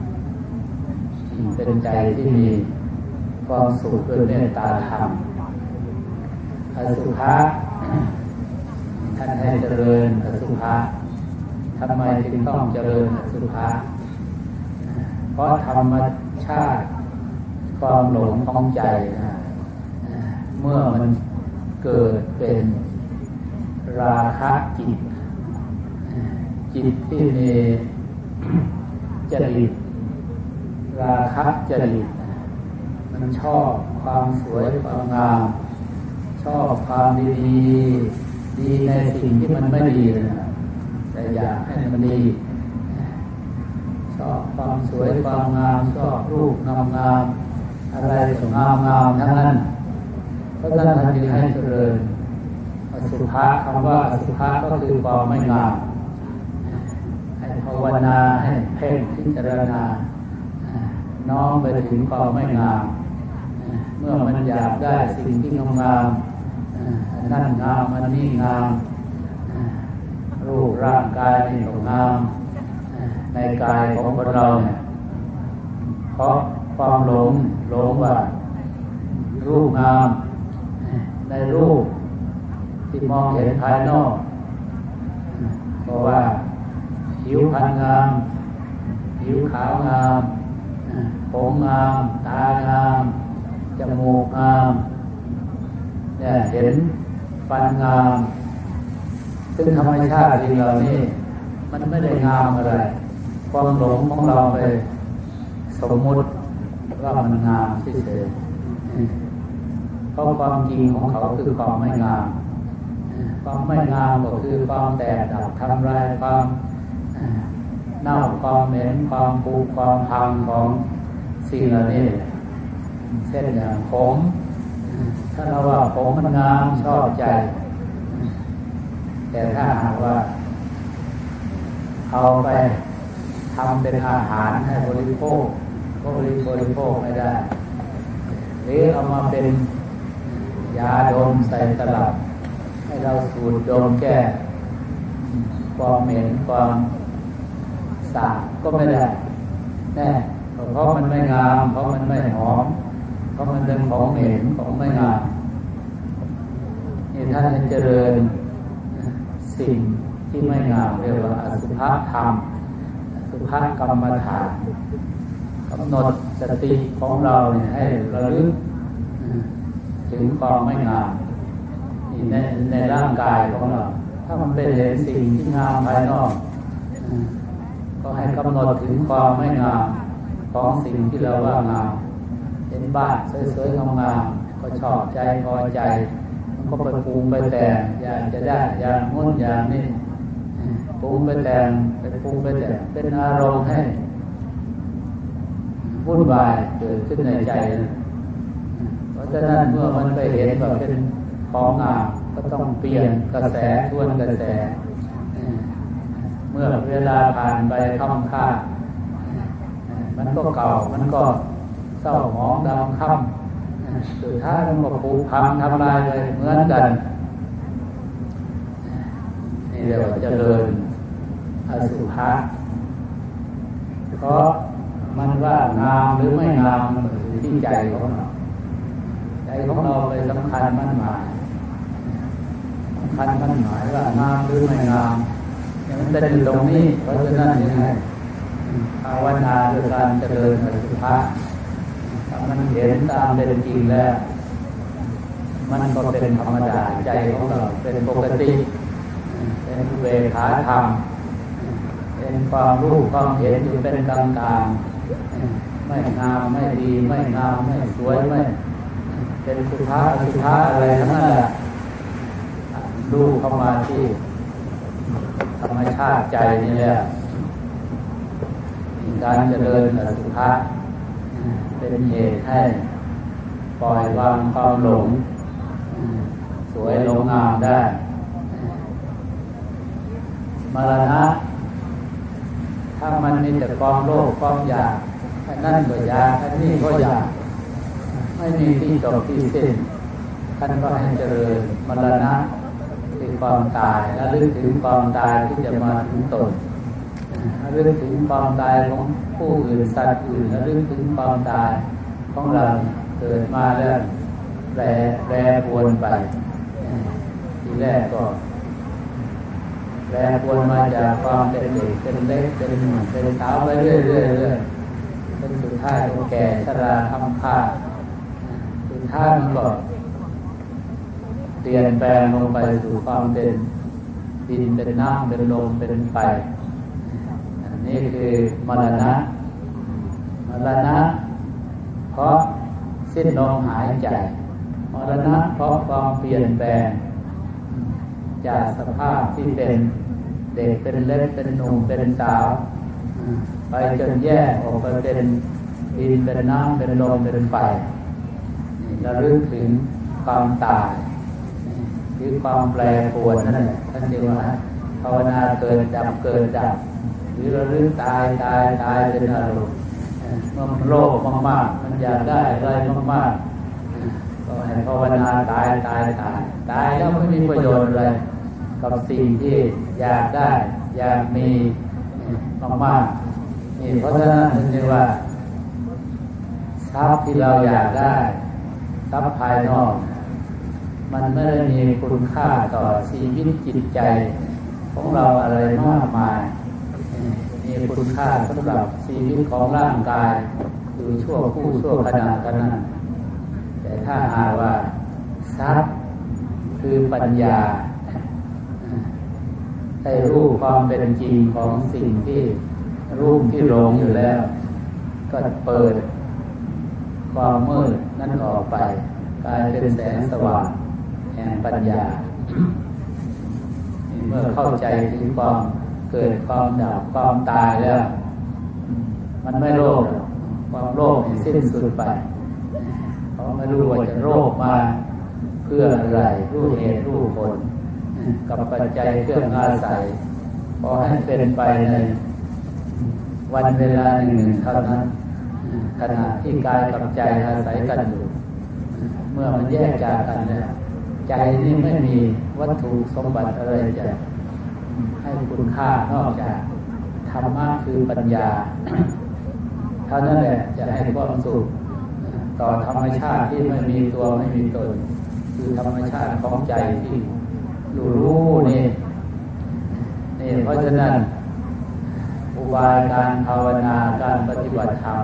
เป็นใจที่มีความสุขด้วยเมตตาธรรมอสุภะท่านให้เจริญอสุภะทำไมจึงต้องเจริญอสุภะเพราะธรรมชาติความหลงของใจเมื่อมันเกิดเป็นราคะจิตที่มีจริตราคะจริตมันชอบความสวยความงามชอบความดีในสิ่งที่มันไม่ดีนะแต่อยากให้มันดีชอบความสวยความงามชอบรูปงามอะไรก็งามทั้งนั้นเพราะฉะนั้นท่านจึงให้เจริญอสุภะคำว่าอสุภะก็คือความไม่งามให้ภาวนาให้เพ่งพิจารณาน้อมไปถึงความไม่งามเมื่อมันอยากได้สิ่งที่งามนั่นงามมันนี่งามรูปร่างกายนี่ก็งามในกายของคนเราเนี่ยเพราะความหลงว่ารูปงามในรูปที่มองเห็นภายนอกเพราะว่าผิวพรรณงามผิวขาวงามผมงามตางามจมูกงามเนี่ยเห็นฟันงามซึ่งธรรมชาติจริงเหล่านี้มันไม่ได้งามอะไรความหลงของเราไปสมมุติว่ามันงามเฉยๆเพราะความจริงของเขาคือความไม่งามความไม่งามก็คือความแตกดับทำลายความเน่าความเหม็นความผุความพังของสิ่งเหล่านี้เช่นอย่างผมถ้าเราว่าผมมันงามชอบใจแต่ถ้าหากว่าเอาไปทำเป็นอาหารให้บริโภคก็บริโภคไม่ได้หรือเอามาเป็นยาดมใส่ตลับให้เราสูดดมแก้ความเหม็นความสาบก็ไม่ได้แน่เพราะมันไม่งามเพราะมันไม่หอมเพราะมันเป็นของเหม็นของไม่งามนี่ท่านเจริญสิ่งที่ไม่งามเรียกว่าอสุภธรรมอสุภกรรมฐานกำหนดสติของเราเนี่ยให้ระลึกถึงความไม่งามในร่างกายของเราถ้ามันเป็นเห็นสิ่งที่งามภายนอกก็ให้กำหนดถึงความไม่งามของสิ่งที่เราว่างามเห็นบ้านสวยๆงามๆก็ชอบใจพอใจมันก็ไปปรุงไปแต่งอยากจะได้อย่างงุ่นอย่างนี้ปรุงไปแต่งไปปรุงไปแต่งเป็นอารมณ์ให้วุ่นวายเกิดขึ้นในใจเพราะฉะนั้นเมื่อมันไปเห็นว่าเป็นของงามก็ต้องเปลี่ยนกระแสทวนกระแสเมื่อเวลาผ่านไปค่ำค่ามันก็เก่ามันก็เศร้าหมองดำค่ำสุดท้ายมันก็ผุพังทำลายเลยเหมือนกันนี่เรียกว่าเจริญอสุภะเพราะมันว่างามหรือไม่งามมันอยู่ที่ใจของเราใจของเราไปสำคัญมั่นหมายว่างามหรือไม่งามมันเป็นอยู่ตรงนี้เพราะฉะนั้นยังไงภาวนาด้วยการเจริญอสุภะถ้ามันเห็นตามเป็นจริงแล้วมันก็เป็นธรรมดาใจของเราเป็นปกติเป็นเวขาธรรมเป็นความรู้ความเห็นอยู่เป็นกลางๆไม่งามไม่ดีไม่งามไม่สวยไม่เป็นสุภาพอสุภาพอะไรทั้งนั้นแหละดูเข้ามาที่ธรรมชาติใจนี่แหละการเจริญอสุภะเป็นเหตุให้ปล่อยวางความหลงสวยหลงงามได้มรณะถ้ามันมีแต่ความโลภความอยากอันนั้นก็อยากอันนี้ก็อยากไม่มีที่จบที่สิ้นท่านก็ให้เจริญมรณะความตายระลึกถึงความตายที่จะมาถึงตนระลึกถึงความตายของผู้อื่นสัตว์อื่นระลึกถึงความตายของเราเกิดมาแล้วแปรปรวนไปทีแรกก็แปรปรวนมาจากความเป็นเด็กเป็นเล็กเป็นหนุ่มเป็นสาวไปเรื่อยๆจนสุดท้ายก็แก่ชราคำพาสุดท้ายมันก็เปลี่ยนแปลงลงไปสู่ความเป็นดินเป็นน้ำเป็นลมเป็นไฟนี่คือมรณะเพราะสิ้นลมหายใจมรณะเพราะความเปลี่ยนแปลงจากสภาพที่เป็นเด็กเป็นเล็กเป็นหนุ่มเป็นสาวไปจนแยกออกไปเป็นดินเป็นน้ำเป็นลมเป็นไฟระลึกถึงความตายคือความแปรปรวนนั่นแหละท่านเรียกว่าภาวนาเกิดดับเกิดดับหรือระลึกตายเป็นอารมณ์เมื่อมันโลภมากๆมันอยากได้อะไรมากๆก็ให้ภาวนาตายแล้วไม่มีประโยชน์อะไรกับสิ่งที่อยากได้อยากมีมากๆนี่เพราะฉะนั้นท่านเรียกว่าทรัพย์ที่เราอยากได้ทรัพย์ภายนอกมันไม่ได้มีคุณค่าต่อชีวิตจิตใจของเราอะไรมากมายมีคุณค่าสำหรับชีวิตของร่างกายอยู่ชั่วคู่ชั่วขณะเท่านั้นแต่ถ้าหากว่าทรัพย์คือปัญญาให้รู้ความเป็นจริงของสิ่งที่รูปที่หลงอยู่แล้วก็เปิดความมืดนั้นออกไปกลายเป็นแสงสว่างแห่งปัญญาเมื่อเข้าใจถึงความเกิดความดับความตายแล้วมันไม่โลภความโลภสิ้นสุดไปเพราะไม่รู้ว่าจะโลภมาเพื่ออะไรรู้เหตุรู้ผลกับปัจจัยเครื่องอาศัยขอให้เป็นไปในวันเวลาหนึ่งเท่านั้นขณะที่กายกับใจอาศัยกันอยู่เมื่อมันแยกจากกันแล้วใจนี่ไม่มีวัตถุสมบัติอะไรจะให้คุณค่านอกจากธรรมะคือปัญญาเท่านั้นแหละจะให้ความสุขต่อธรรมชาติที่ไม่มีตัวไม่มีตนคือธรรมชาติของใจที่รู้นี่เพราะฉะนั้นอุบายการภาวนาการปฏิบัติธรรม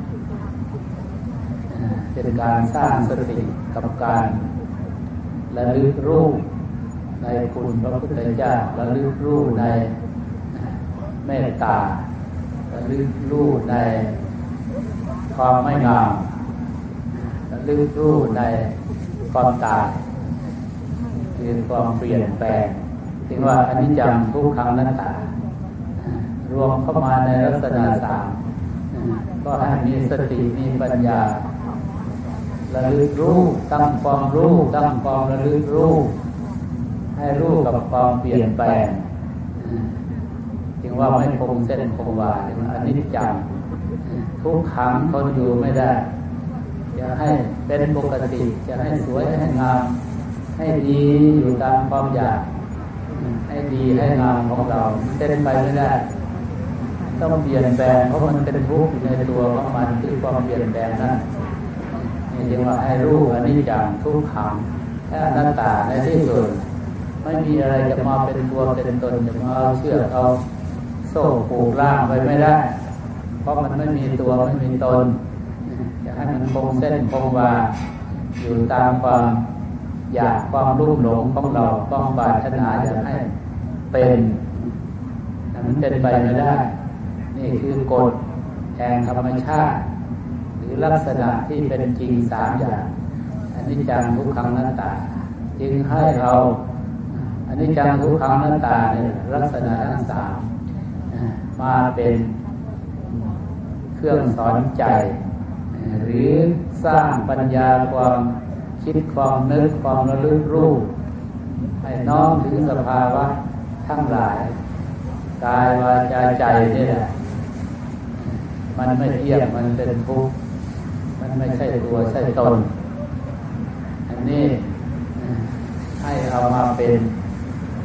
เป็นการสร้างสติกับการระลึกรู้ในคุณพระพุทธเจ้าระลึกรู้ในเมตตาระลึกรู้ในความไม่งามระลึกรู้ในความตายคือความเปลี่ยนแปลงถึงว่าอนิจจังทุกขังอนัตตารวมเข้ามาในลักษณะสามก็ให้มีสติมีปัญญาระลึกรู้ตั้งความรู้ตั้งความระลึกรู้ให้รู้กับความเปลี่ยนแปลงจึงว่าไม่คงเส้นคงวาอนิจจังทุกขังทนอยู่ไม่ได้จะให้เป็นปกติจะให้สวยให้งามให้ดีอยู่ตามความอยากให้ดีให้งามของเราเป็นไปไม่ได้ต้องเปลี่ยนแปลงเพราะมันเป็นทุกข์ในตัวของมันคือความเปลี่ยนแปลงนั้นนี่จึงว่าให้รู้อนิจจังทุกขังและอนัตตาในที่สุดไม่มีอะไรจะมาเป็นตัวเป็นตนจะมาเอาเชือกเอาโซ่ผูกร่างไว้ไม่ได้เพราะมันไม่มีตัวไม่มีตนจะให้มันคงเส้นคงวาอยู่ตามความอยากความรุ่มหลงของเราต้องปรารถนาจะให้เป็นมันเป็นไปไม่ได้นี่คือกฎแห่งธรรมชาติหรือลักษณะที่เป็นจริงสามอย่างอนิจจังทุกขังอนัตตาจึงให้เราอนิจจังทุกขังอนัตตาเนี่ยลักษณะทั้งสามมาเป็นเครื่องสอนใจหรือสร้างปัญญาความคิดความนึกความระลึกรู้ให้น้อมถึงสภาวะทั้งหลายกายวาจาใจนี่แหละมันไม่เที่ยงมันเป็นทุกข์มันไม่ใช่ตัวใช่ตนอันนี้ให้เอามาเป็น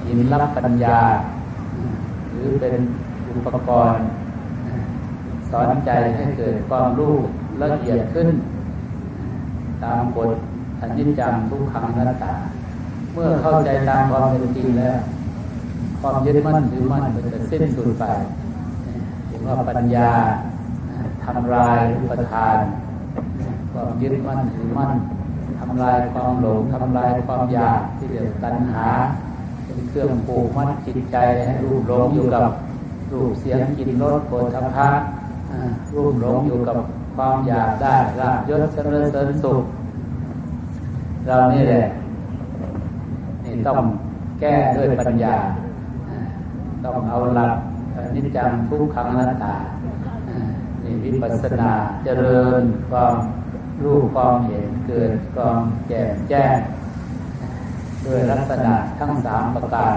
หินรับปัญญาหรือเป็นอุปกรณ์สอนใจให้เกิดความรู้ละเอียดขึ้นตามกฎอนิจจังทุกขังอนัตตาเมื่อเข้าใจตามความเป็นจริงแล้วความยึดมั่นถือมั่นก็จะสิ้นสุดไปเห็นว่าปัญญาทำลายอุปทานความยึดมั่นถือมั่นทำลายความหลงทำลายความอยากที่เรียกตัณหาเป็นเครื่องผูกมัดจิตใจให้รูปหลงอยู่กับรูปเสียงกลิ่นรสโผฏฐัพพะรูปหลงอยู่กับความอยากได้ลาภยศสรรเสริญสุขเรานี่แหละนี่ต้องแก้ด้วยปัญญาต้องเอาหลักอนิจจังทุกขังอนัตตานี่วิปัสสนาเจริญความรู้ความเห็นเกิดความแจ่มแจ้งด้วยลักษณะทั้ง3ประการ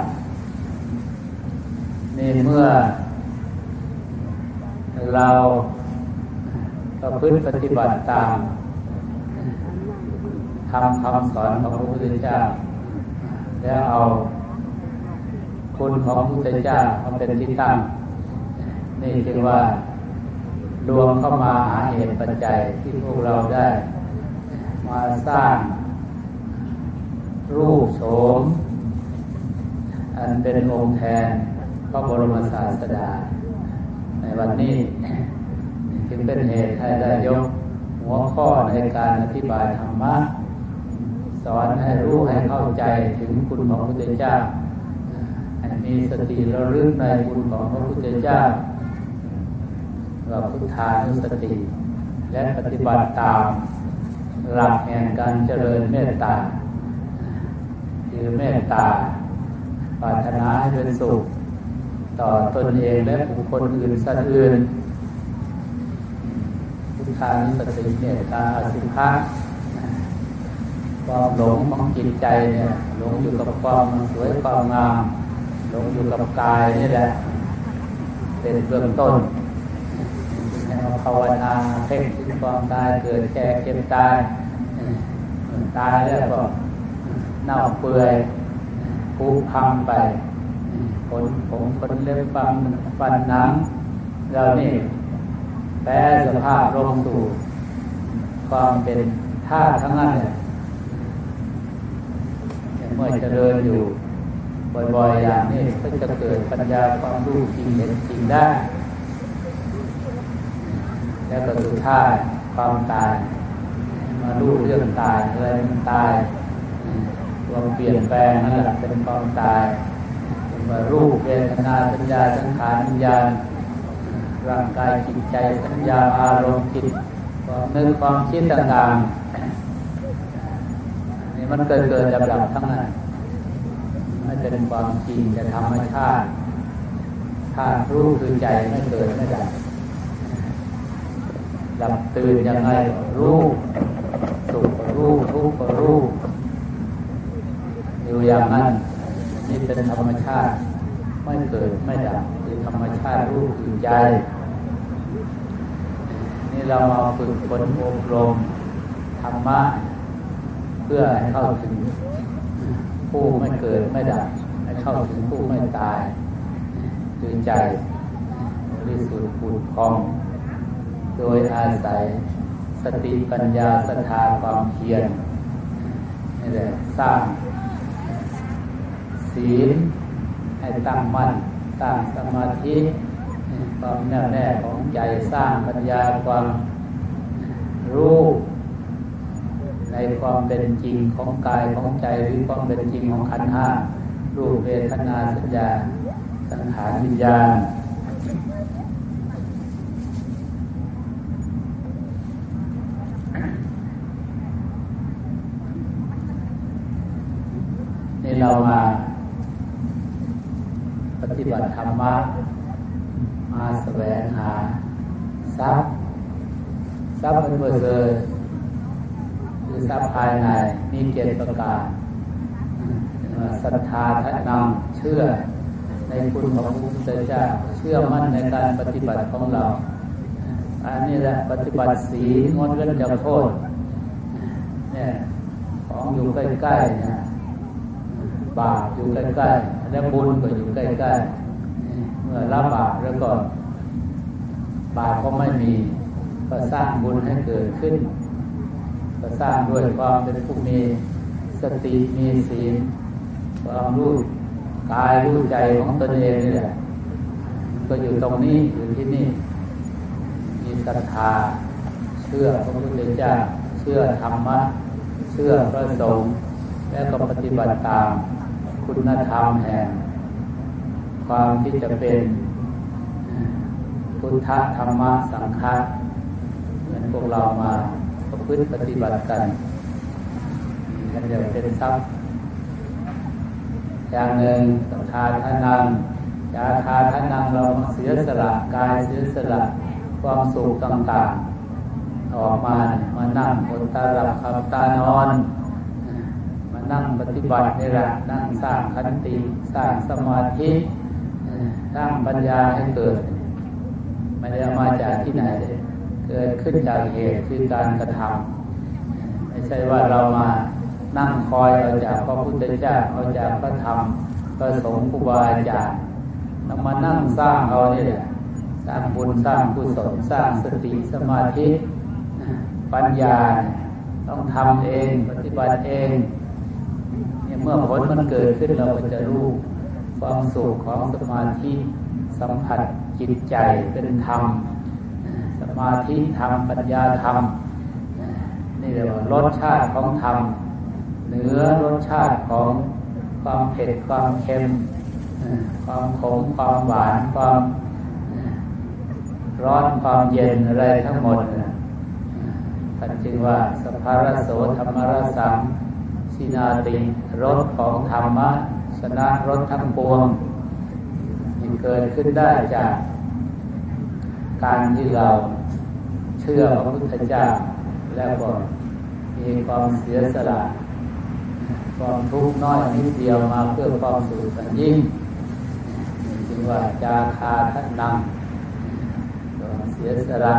นี่เมื่อเราประพฤติปฏิบัติตามทำคำสอนของพระพุทธเจ้าแล้วเอาคุณของพระพุทธเจ้ามาเป็นที่ตั้งนี่จึงว่ารวมเข้ามาหาเหตุปัจจัยที่พวกเราได้มาสร้างรูปโฉมอันเป็นองค์แทนพระบรมศาสดาในวันนี้จึงเป็นเหตุให้ได้ยกหัวข้อในการอธิบายธรรมะสอนให้รู้ให้เข้าใจถึงคุณของพระพุทธเจ้าให้มีสติระลึกในคุณของพระพุทธเจ้าว่าพุทธานุสติและปฏิบัติตามหลักแห่งการเจริญเมตตาคือเมตตาปรารถนาให้เป็นสุขต่อตนเองและบุคคลอื่นสัตว์อื่นพุทธานุสติเมตตาอสุภะความหลงของจิตใจเนี่ยหลงอยู่กับความสวยความงามหลงอยู่กับกายนี่แหละเป็นเบื้องต้นให้เราภาวนาเพ่งถึงความตายเกิดแก่เจ็บตายตายแล้วก็เน่าเปื่อยผุพังไปขนผมขนเล็บฟันหนังเรานี่แปรสภาพลงสู่ความเป็นธาตุทั้งนั้นเนี่ยเมื่อเจริญอยู่บ่อยๆอย่างนี้ก็จะเกิดปัญญาความรู้จริงเห็นจริงได้แล้วก็สุดท้ายความตายมารู้เรื่องตายอะไรมันตายความเปลี่ยนแปลงนั่นแหละเป็นความตายมารูปเวทนาสัญญาสังขารวิญญาณร่างกายจิตใจสัญญาอารมณ์จิตความนึกความคิดต่างๆนี่มันเกิดดับทั้งนั้นไม่เป็นความจริงแต่ธรรมชาติธาตุรู้คือใจไม่เกิดไม่ดับดับตื่นยังไงรู้สุขก็รู้ทุกข์ก็รู้อยู่อย่างนั้นนี่เป็นธรรมชาติไม่เกิดไม่ดับคือธรรมชาติรู้คือใจนี่เรามาฝึกฝนอบรมธรรมะเพื่อให้เข้าถึงผู้ไม่เกิดไม่ดับให้เข้าถึงผู้ไม่ตายคือใจบริสุทธิ์ผุดพองโดยอาศัยสติปัญญาศรัทธาความเพียรนี่แหละสร้างศีลให้ตั้งมั่นตั้งสมาธิความแน่วแน่ของใจสร้างปัญญาความรู้ในความเป็นจริงของกายของใจหรือความเป็นจริงของขันธ์ห้ารูปเวทนาสัญญาสังขารวิญญาณนี่เรามาปฏิบัติธรรมะมาแสวงหาทรัพย์อันประเสริฐคือทรัพย์ภายในมี7ประการศรัทธาทะนำเชื่อในคุณของพระพุทธเจ้าเชื่อมั่นในการปฏิบัติของเราอันนี้แหละปฏิบัติศีลงดเว้นจากโทษเนี่ยของอยู่ใกล้ๆนะบาปอยู่ใกล้ๆและบุญก็อยู่ใกล้ๆเมื่อละบาปแล้วก็บาปก็ไม่มีก็สร้างบุญให้เกิดขึ้นก็สร้างด้วยความเป็นผู้มีสติมีศีลความรู้กายรู้ใจของตนเองนี่แหละก็อยู่ตรงนี้อยู่ที่นี่มีศรัทธาเชื่อพระพุทธเจ้าเชื่อธรรมะเชื่อพระสงฆ์แล้วก็ปฏิบัติตามคุณธรรมแห่งความที่จะเป็นพุทธธรรมะสังฆะเหมือนพวกเรามาประพฤติปฏิบัติกันมันจะเป็นทรัพย์อย่างหนึ่งสังฆาทานังยาคาทานังเราเสียสละกายเสียสละความสุขต่างๆออกมานั่งอดตาหลับขับตานอนมานั่งปฏิบัตินี่แหละนั่งสร้างขันติสร้างสมาธิสร้างปัญญาให้เกิดไม่ได้มาจากที่ไหนเกิดขึ้นจากเหตุคือการกระทำไม่ใช่ว่าเรามานั่งคอยเอาจากพระพุทธเจ้าเอาจากพระธรรมพระสงฆ์ครูบาอาจารย์เรามานั่งสร้างเอาเนี่ยสร้างบุญสร้างกุศลสร้างสติสมาธิปัญญาต้องทำเองปฏิบัติเองเนี่ยเมื่อผลมันเกิดขึ้นเราก็จะรู้ความสุขของสมาธิสัมผัสจิตใจเป็นธรรมสมาธิธรรมปัญญาธรรมนี่เรียกว่ารสชาติของธรรมเหนือรสชาติของความเผ็ดความเค็มความขมความหวานความร้อนความเย็นอะไรทั้งหมดท่านจึงว่าสัพพะรโสธรรมรสังสินาติรสของธรรมะชนะรสทั้งปวงที่เกิดขึ้นได้จากการที่เราเชื่อพระพุทธเจ้าแล้วก็มีความเสียสละความทุกข์น้อยนิดเดียวมาเพื่อความสุขกันยิ่งจึงว่าจาคาทานังเสียสละ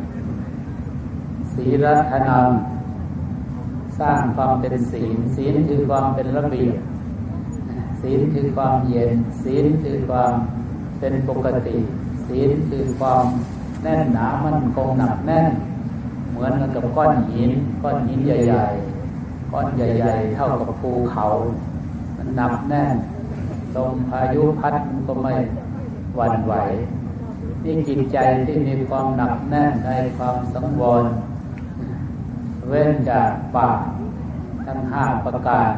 ศีลทานังสร้างความเป็นศีลศีลคือความเป็นระเบียบศีลคือความเย็นศีลคือความเป็นปกติศีลคือความแน่นหนามั่นคงหนักแน่นเหมือนกับก้อนหินใหญ่ๆก้อนใหญ่ๆเท่ากับภูเขามันหนักแน่นลมพายุพัดมันก็ไม่หวั่นไหวนี่จิตใจที่มีความหนักแน่นในความสังวรเว้นจากบาปทั้ง5ประการ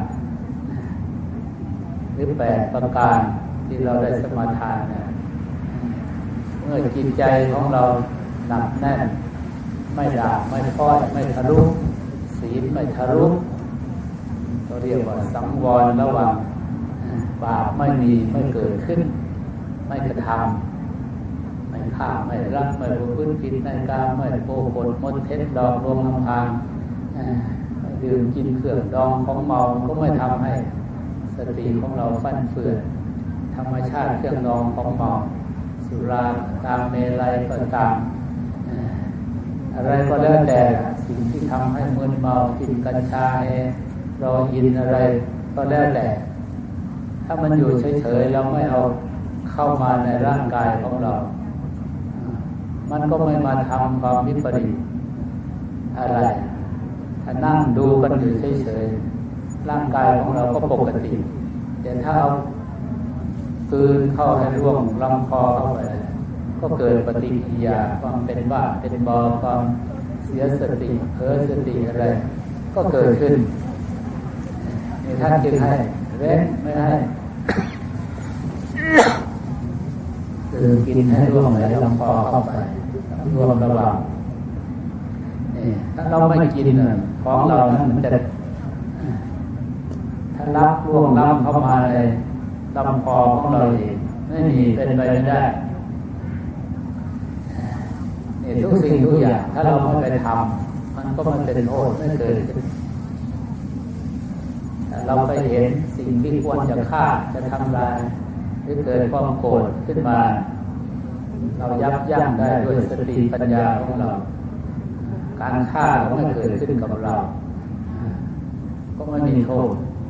หรือ8ประการที่เราได้สมาทานนะเมื่อจิตใจของเราหนักแน่นไม่ด่าไม่พ้อยไม่ทะลุศีลไม่ทะลุเราเรียกว่าสังวรระวังบาปไม่มีไม่เกิดขึ้นไม่กระทำไม่ฆ่าไม่รักไม่ประพฤติผิดในกามไม่โกหกมดเท็จหลอกลวงอำพรางไม่ดื่มกินเครื่องดองของเมาก็ไม่ทำให้สติของเราฟั่นเฟือนธรรมชาติเครื่องดองของเมาสุราตามเมลัยก็ตามอะไรก็แล้วแต่สิ่งที่ทำให้มึนเมากินกัญชาโรอินอะไรก็แล้วแต่ถ้ามันอยู่เฉยๆเราไม่เอาเข้ามาในร่างกายของเรามันก็ไม่มาทำความวิปริตอะไรถ้านั่งดูกันอยู่เฉยๆร่างกายของเราก็ปกติแต่ถ้าเอาคืนเข้าให้ร่วงลำคอเข้าไปก็เกิดปฏิกิริยาความเป็นบ้าเป็นบอความเสียสติเพ้อสติอะไรก็เกิดขึ้นนี่ท่านจึงให้เว้นไม่ให้คือกินให้ร่วงไหลลำคอเข้าไปร่วมระหว่างนี่ถ้าเราไม่กินของเรานั้นมันจะถ้ารับร่วงล้ำเข้ามาในลำคอของเราเองไม่มีเป็นไปไม่ได้นี่ทุกสิ่งทุกอย่างถ้าเราไม่ไปทำมันก็ไม่เป็นโทษไม่เกิดขึ้นเราไปเห็นสิ่งที่ควรจะฆ่าจะทำลายหรือเกิดความโกรธขึ้นมาเรายับยั้งได้ด้วยสติปัญญาของเราการฆ่าก็ไม่เกิดขึ้นกับเราก็ไม่มีโทษ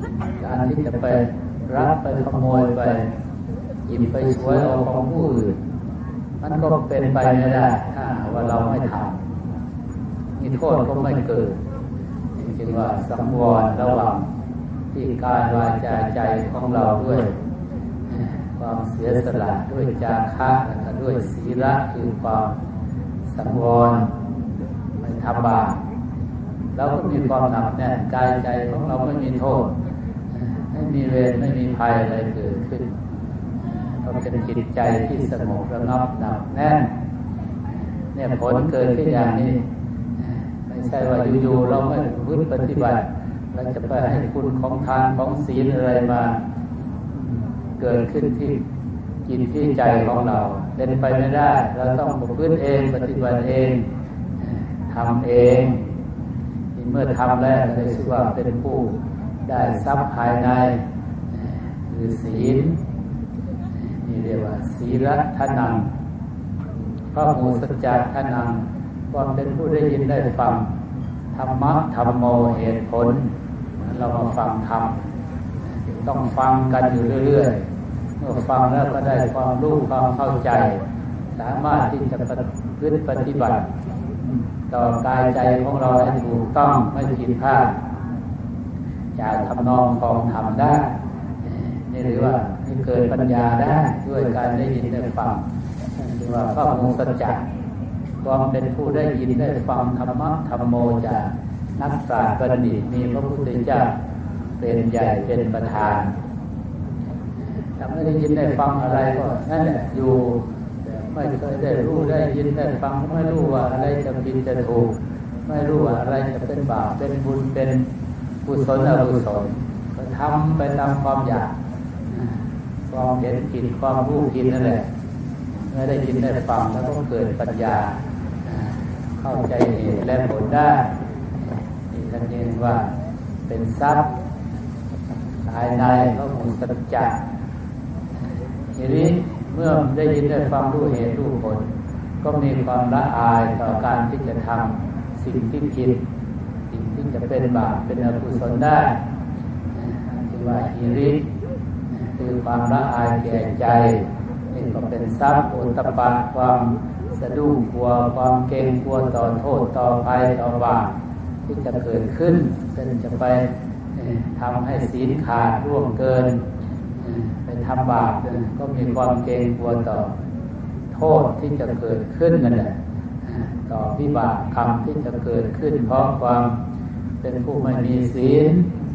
การที่จะไปรักไปขโมยไปหยิบไปฉวยเอาของผู้อื่นมันก็เป็นไปไม่ได้ถ้าว่าเราไม่ทำมีโทษก็ไม่เกิดจึงว่าสังวรระวังที่กายวาจาใจของเราด้วยความเสียสละด้วยจาคะและด้วยศีลคือความสังวรไม่ทำบาปแล้วก็มีความหนักแน่นกายใจของเราไม่มีโทษไม่มีเวรไม่มีภัยอะไรเกิดขึ้นเราเป็นจิตใจที่สงบระงับหนักแน่นเนี่ยผลเกิดขึ้นอย่างนี้ไม่ใช่ว่าอยู่ๆเราไม่พึ่งปฏิบัติเราจะไปให้คุณของทานของศีลอะไรมาเกิดขึ้นที่จิตที่ใจของเราเป็นไปไม่ได้เราต้องพึ่งเองปฏิบัติเองทำเองเมื่อทำแล้วจะชื่อว่าเป็นผู้ได้ทรัพย์ภายในคือศีลนี่เรียกว่าศีลทานังพระโมสัจจทานังความเป็นผู้ได้ยินได้ฟังธรรมะธรรมโมเหตุผลเรามาฟังธรรมต้องฟังกันอยู่เรื่อยๆเมื่อฟังแล้วก็ได้ความรู้ความเข้าใจสามารถที่จะปฏิบัติต่อกายใจของเราให้ถูกต้องไม่ผิดพลาดจากทำนองของธรรมได้นี่หรือว่าให้เกิดปัญญาได้ด้วยการได้ยินได้ฟังหรือว่าพระโมสัจจะความเป็นผู้ได้ยินได้ฟังธรรมะธรรมโมจากนักปราชญ์บัณฑิตมีพระพุทธเจ้าเป็นใหญ่เป็นประธานถ้าไม่ได้ยินได้ฟังอะไรก็นั่นแหละอยู่ไม่เคยได้รู้ได้ยินได้ฟังไม่รู้ว่าอะไรจะผิดจะถูกไม่รู้ว่าอะไรจะเป็นบาปเป็นบุญเป็นกุศลอกุศลก็ทำไปตามความอยากความเห็นผิดความรู้ผิดนั่นแหละไม่ได้ยินได้ฟังแล้วก็เกิดปัญญาเข้าใจเหตุและผลได้ที่ท่านเรียกว่าเป็นทรัพย์ภายในพระโมสัจจะทีนี้เมื่อได้ยินได้ฟังรู้เหตุรู้ผลก็มีความละอายต่อการที่จะทำสิ่งที่ผิดสิ่งที่จะเป็นบาปเป็นอกุศลได้ที่ว่าหิริคือความละอายแก่ใจนี่ก็เป็นทรัพย์โอตตัปปะความสะดุ้งกลัวความเกรงกลัวต่อโทษต่อภัยต่อบาปที่จะเกิดขึ้นเป็นจะไปทำให้ศีลขาดล่วงเกินไปทำบาปก็มีความเกรงกลัวต่อโทษที่จะเกิดขึ้นนั่นแหละต่อวิบากกรรมที่จะเกิดขึ้นเพราะความเป็นผู้ไม่มีศีล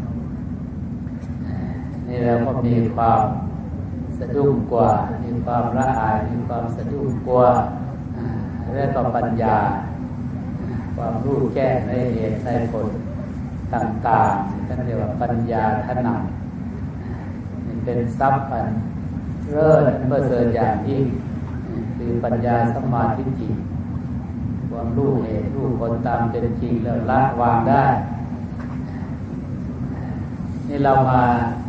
นี่แล้วก็มีความสะดุ้งกลัวมีความละอายมีความสะดุ้งกลัวและก็ปัญญาความรู้แจ้งในเหตุในผลต่างๆท่านเรียกว่าปัญญาทานังเป็นทรัพย์อันเลิศประเสริฐอย่างยิ่งคือปัญญาสัมมาทิฏฐิความรู้เหตุรู้ผลตามเป็นจริงแล้วละวางได้นี่เรามา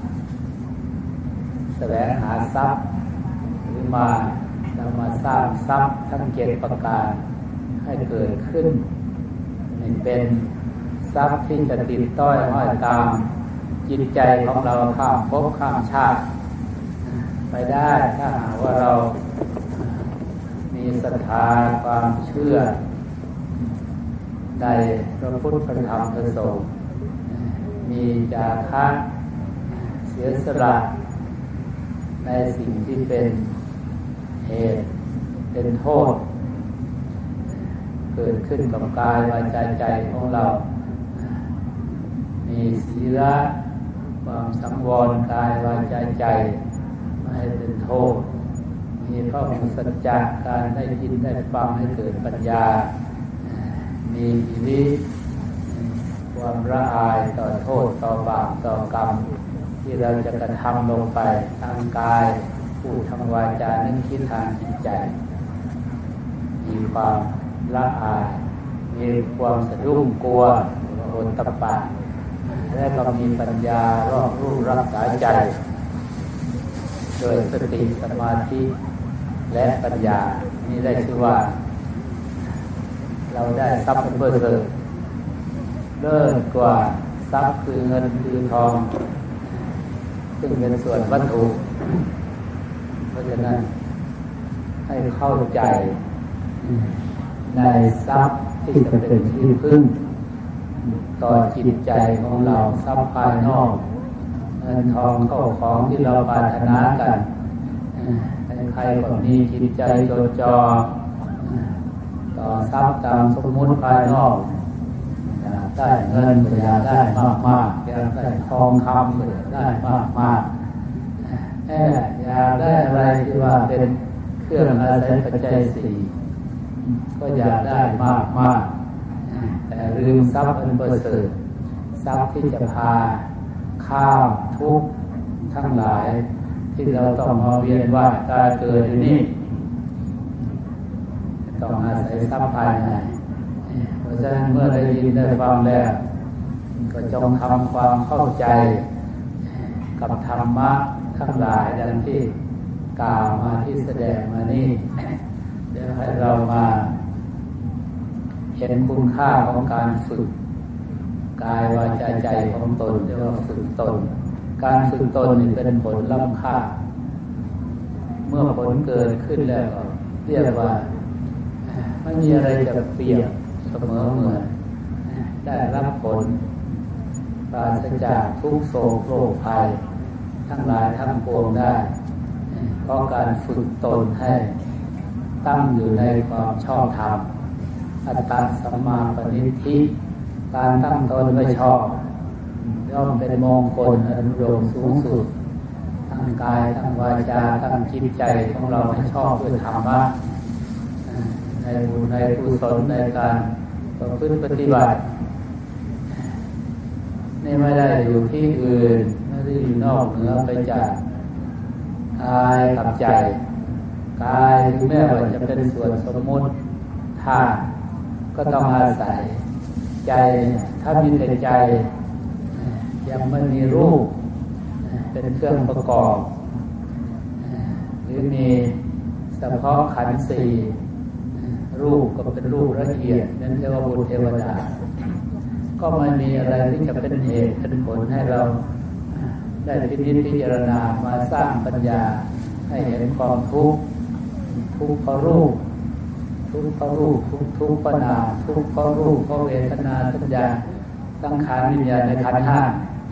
แสวงหาทรัพย์หรือเรามาสร้างทรัพย์ทั้ง7ประการให้เกิดขึ้นนี่เป็นทรัพย์ที่จะติดต้อยห้อยตามจิตใจของเราข้ามภพข้ามชาติไปได้ถ้าหากว่าเรามีศรัทธาความเชื่อในพระพุทธพระธรรมพระสงฆ์มีจาคะเสียสละในสิ่งที่เป็นเหตุเป็นโทษเกิดขึ้นกับกายวาจาใจของเรามีศีลความสังวรกายวาจาใจไม่ให้เป็นโทษมีพระโมสัจจะการได้ยินได้ฟังให้เกิดปัญญามีหิริความละอายต่อโทษต่อบาปต่อกรรมที่เราจะกระทำลงไปทางกายพูดทางวาจานึกคิดทางจิตใจมีความละอายมีความสะดุ้งกลัวโอตตัปปะและก็มีปัญญารอบรู้รักษาใจโดยสติสมาธิและปัญญานี่ได้ชื่อว่าเราได้ทรัพย์ประเสริฐเลิศกว่าทรัพย์คือเงินคือทองซึ่งเป็นส่วนวัตถุเพราะฉะนั้นให้เข้าใจในทรัพย์ที่จะเป็นที่พึ่งต่อจิตใจของเราทรัพย์ภายนอกเงินทองเข้าของที่เราปรารถนากันใครก็มีจิตใจจดจ่อต่อทรัพย์ตามสมมุติภายนอกอยากได้เงินก็อยากได้มากๆอยากได้ทองคำก็อยากได้มากๆอยากได้อะไรที่ว่าเป็นเครื่องอาศัยปัจจัยสี่ก็อยากได้มากๆแต่ลืมทรัพย์อันประเสริฐทรัพย์ที่จะพาข้ามทุกข์ทั้งหลายที่เราต้องมาเวียนว่ายตายเกิดอยู่นี่ต้องอาศัยทรัพย์ภายในเพราะฉะนั้นเมื่อได้ยินได้ฟังแล้วก็จงทำความเข้าใจกับธรรมะทั้งหลายดังที่กล่าวมาที่แสดงมานี่เดี๋ยวให้เรามาเห็นคุณค่าของการฝึกกายวาจาใจของตนเรียกว่าฝึกตนการฝึกตนนี่เป็นผลล้ำค่าเมื่อผลเกิดขึ้นแล้วก็เรียกว่าไม่มีอะไรจะเปรียบเสมอเหมือนได้รับผลปราศจากทุกโศกโรคภัยทั้งหลายทั้งปวงได้เพราะการฝึกตนให้ตั้งอยู่ในความชอบธรรมอัตตสัมมาปณิธิการตั้งตนไว้ชอบย่อมเป็นมงคลอันอุดมสูงสุดทั้งกายทั้งวาจาทั้งจิตใจของเราให้ชอบด้วยธรรมะในบุญในกุศลในการประพฤติปฏิบัตินี่ไม่ได้อยู่ที่อื่นไม่ได้อยู่นอกเหนือไปจากกายกับใจกายถึงแม้ว่าจะเป็นส่วนสมมุติธาตุก็ต้องอาศัยใจถ้ามีแต่ใจยังไม่มีรูปเป็นเครื่องประกอบหรือมีเฉพาะขันธ์สี่รูปก็เป็นรูปละเอียดนั้นเรียกว่าบุตรเทวดาก็ไม่มีอะไรที่จะเป็นเหตุเป็นผลให้เราได้พินิจพิจารณามาสร้างปัญญาให้เห็นความทุกข์ทุกข์เพราะรูปทุกข์เพราะรูปทุกข์เพราะนามทุกข์เพราะรูปเพราะเวทนาสัญญาสังขารวิญญาณในขันธ์ห้า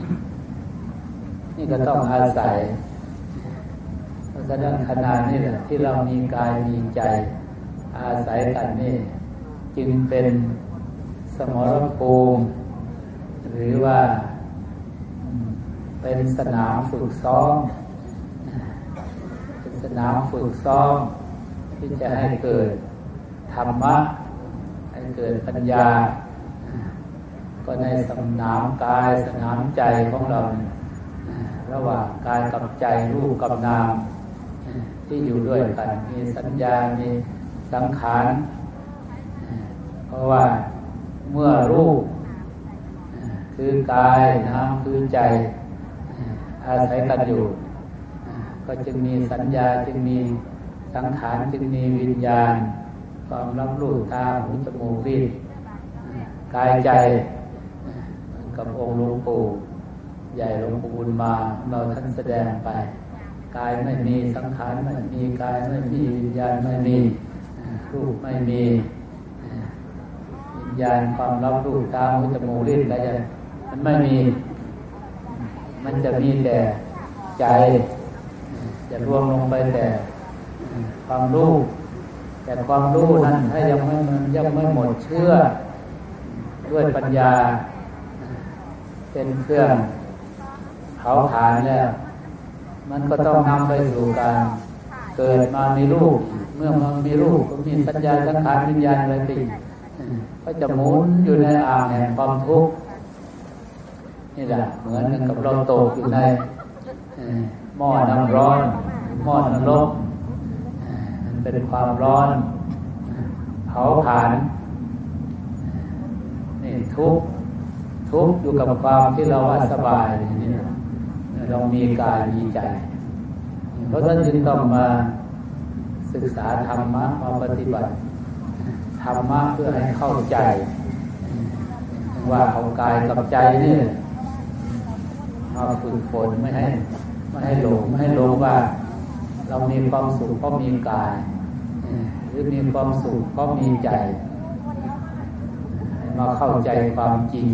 นี่ก็ต้องอาศัยเพราะฉะนั้นขณะนี้แหละที่เรามีกายมีใจอาศัยกันนี่จึงเป็นสมรภูมิหรือว่าเป็นสนามฝึกซ้อมเป็นสนามฝึกซ้อมที่จะให้เกิดธรรมะให้เกิดปัญญาก็ในสนามกายสนามใจของเราระหว่างกายกับใจรูปกับนามที่อยู่ด้วยกันมีสัญญามีสังขารเพราะว่าเมื่อรูปคือกายนามคือใจอาศัยกันอยู่ก็จึงมีสัญญาจึงมีสังขารจึงมีวิญญาณความรับรู้ตาหูจมูกลิ้นกายใจกับองค์หลวงปู่ใหญ่หลวงปู่บุญมาเราท่านแสดงไปกายไม่มีสังขารไม่มีกายไม่มีวิญญาณไม่มีรูปไม่มีวิญญาณความรับรู้ตาหูจมูกลิ้นอะไรมันไม่มีมันจะมีแต่ใจจะรวมลงไปแต่ความรู้แต่ความรู้นั้นถ้ายังไม่หมดเชื่อด้วยปัญญาเป็นเครื่องเผาผลาญแล้วมันก็ต้องนำไปสู่การเกิดมามีรูปเมื่อมันมีรูปก็มีสัญญาสังขารวิญญาณอะไรติดก็จะหมุนอยู่ในอ่างแห่งความทุกข์นี่แหละเหมือนกับเราตกอยู่ในหม้อน้ำร้อนหม้อนรกมันเป็นความร้อนเผาผลาญนี่ทุกข์อยู่กับความที่เราว่าสบายนี่เรามีกายมีใจเพราะฉะนั้นจึงต้องมาศึกษาธรรมะมาปฏิบัติธรรมะเพื่อให้เข้าใจว่าเอากายกับใจนี่มาฝึกฝนไม่ให้ไม่ให้หลงว่าเรามีความสุขเพราะมีกายหรือมีความสุขเพราะมีใจมาเข้าใจความจริง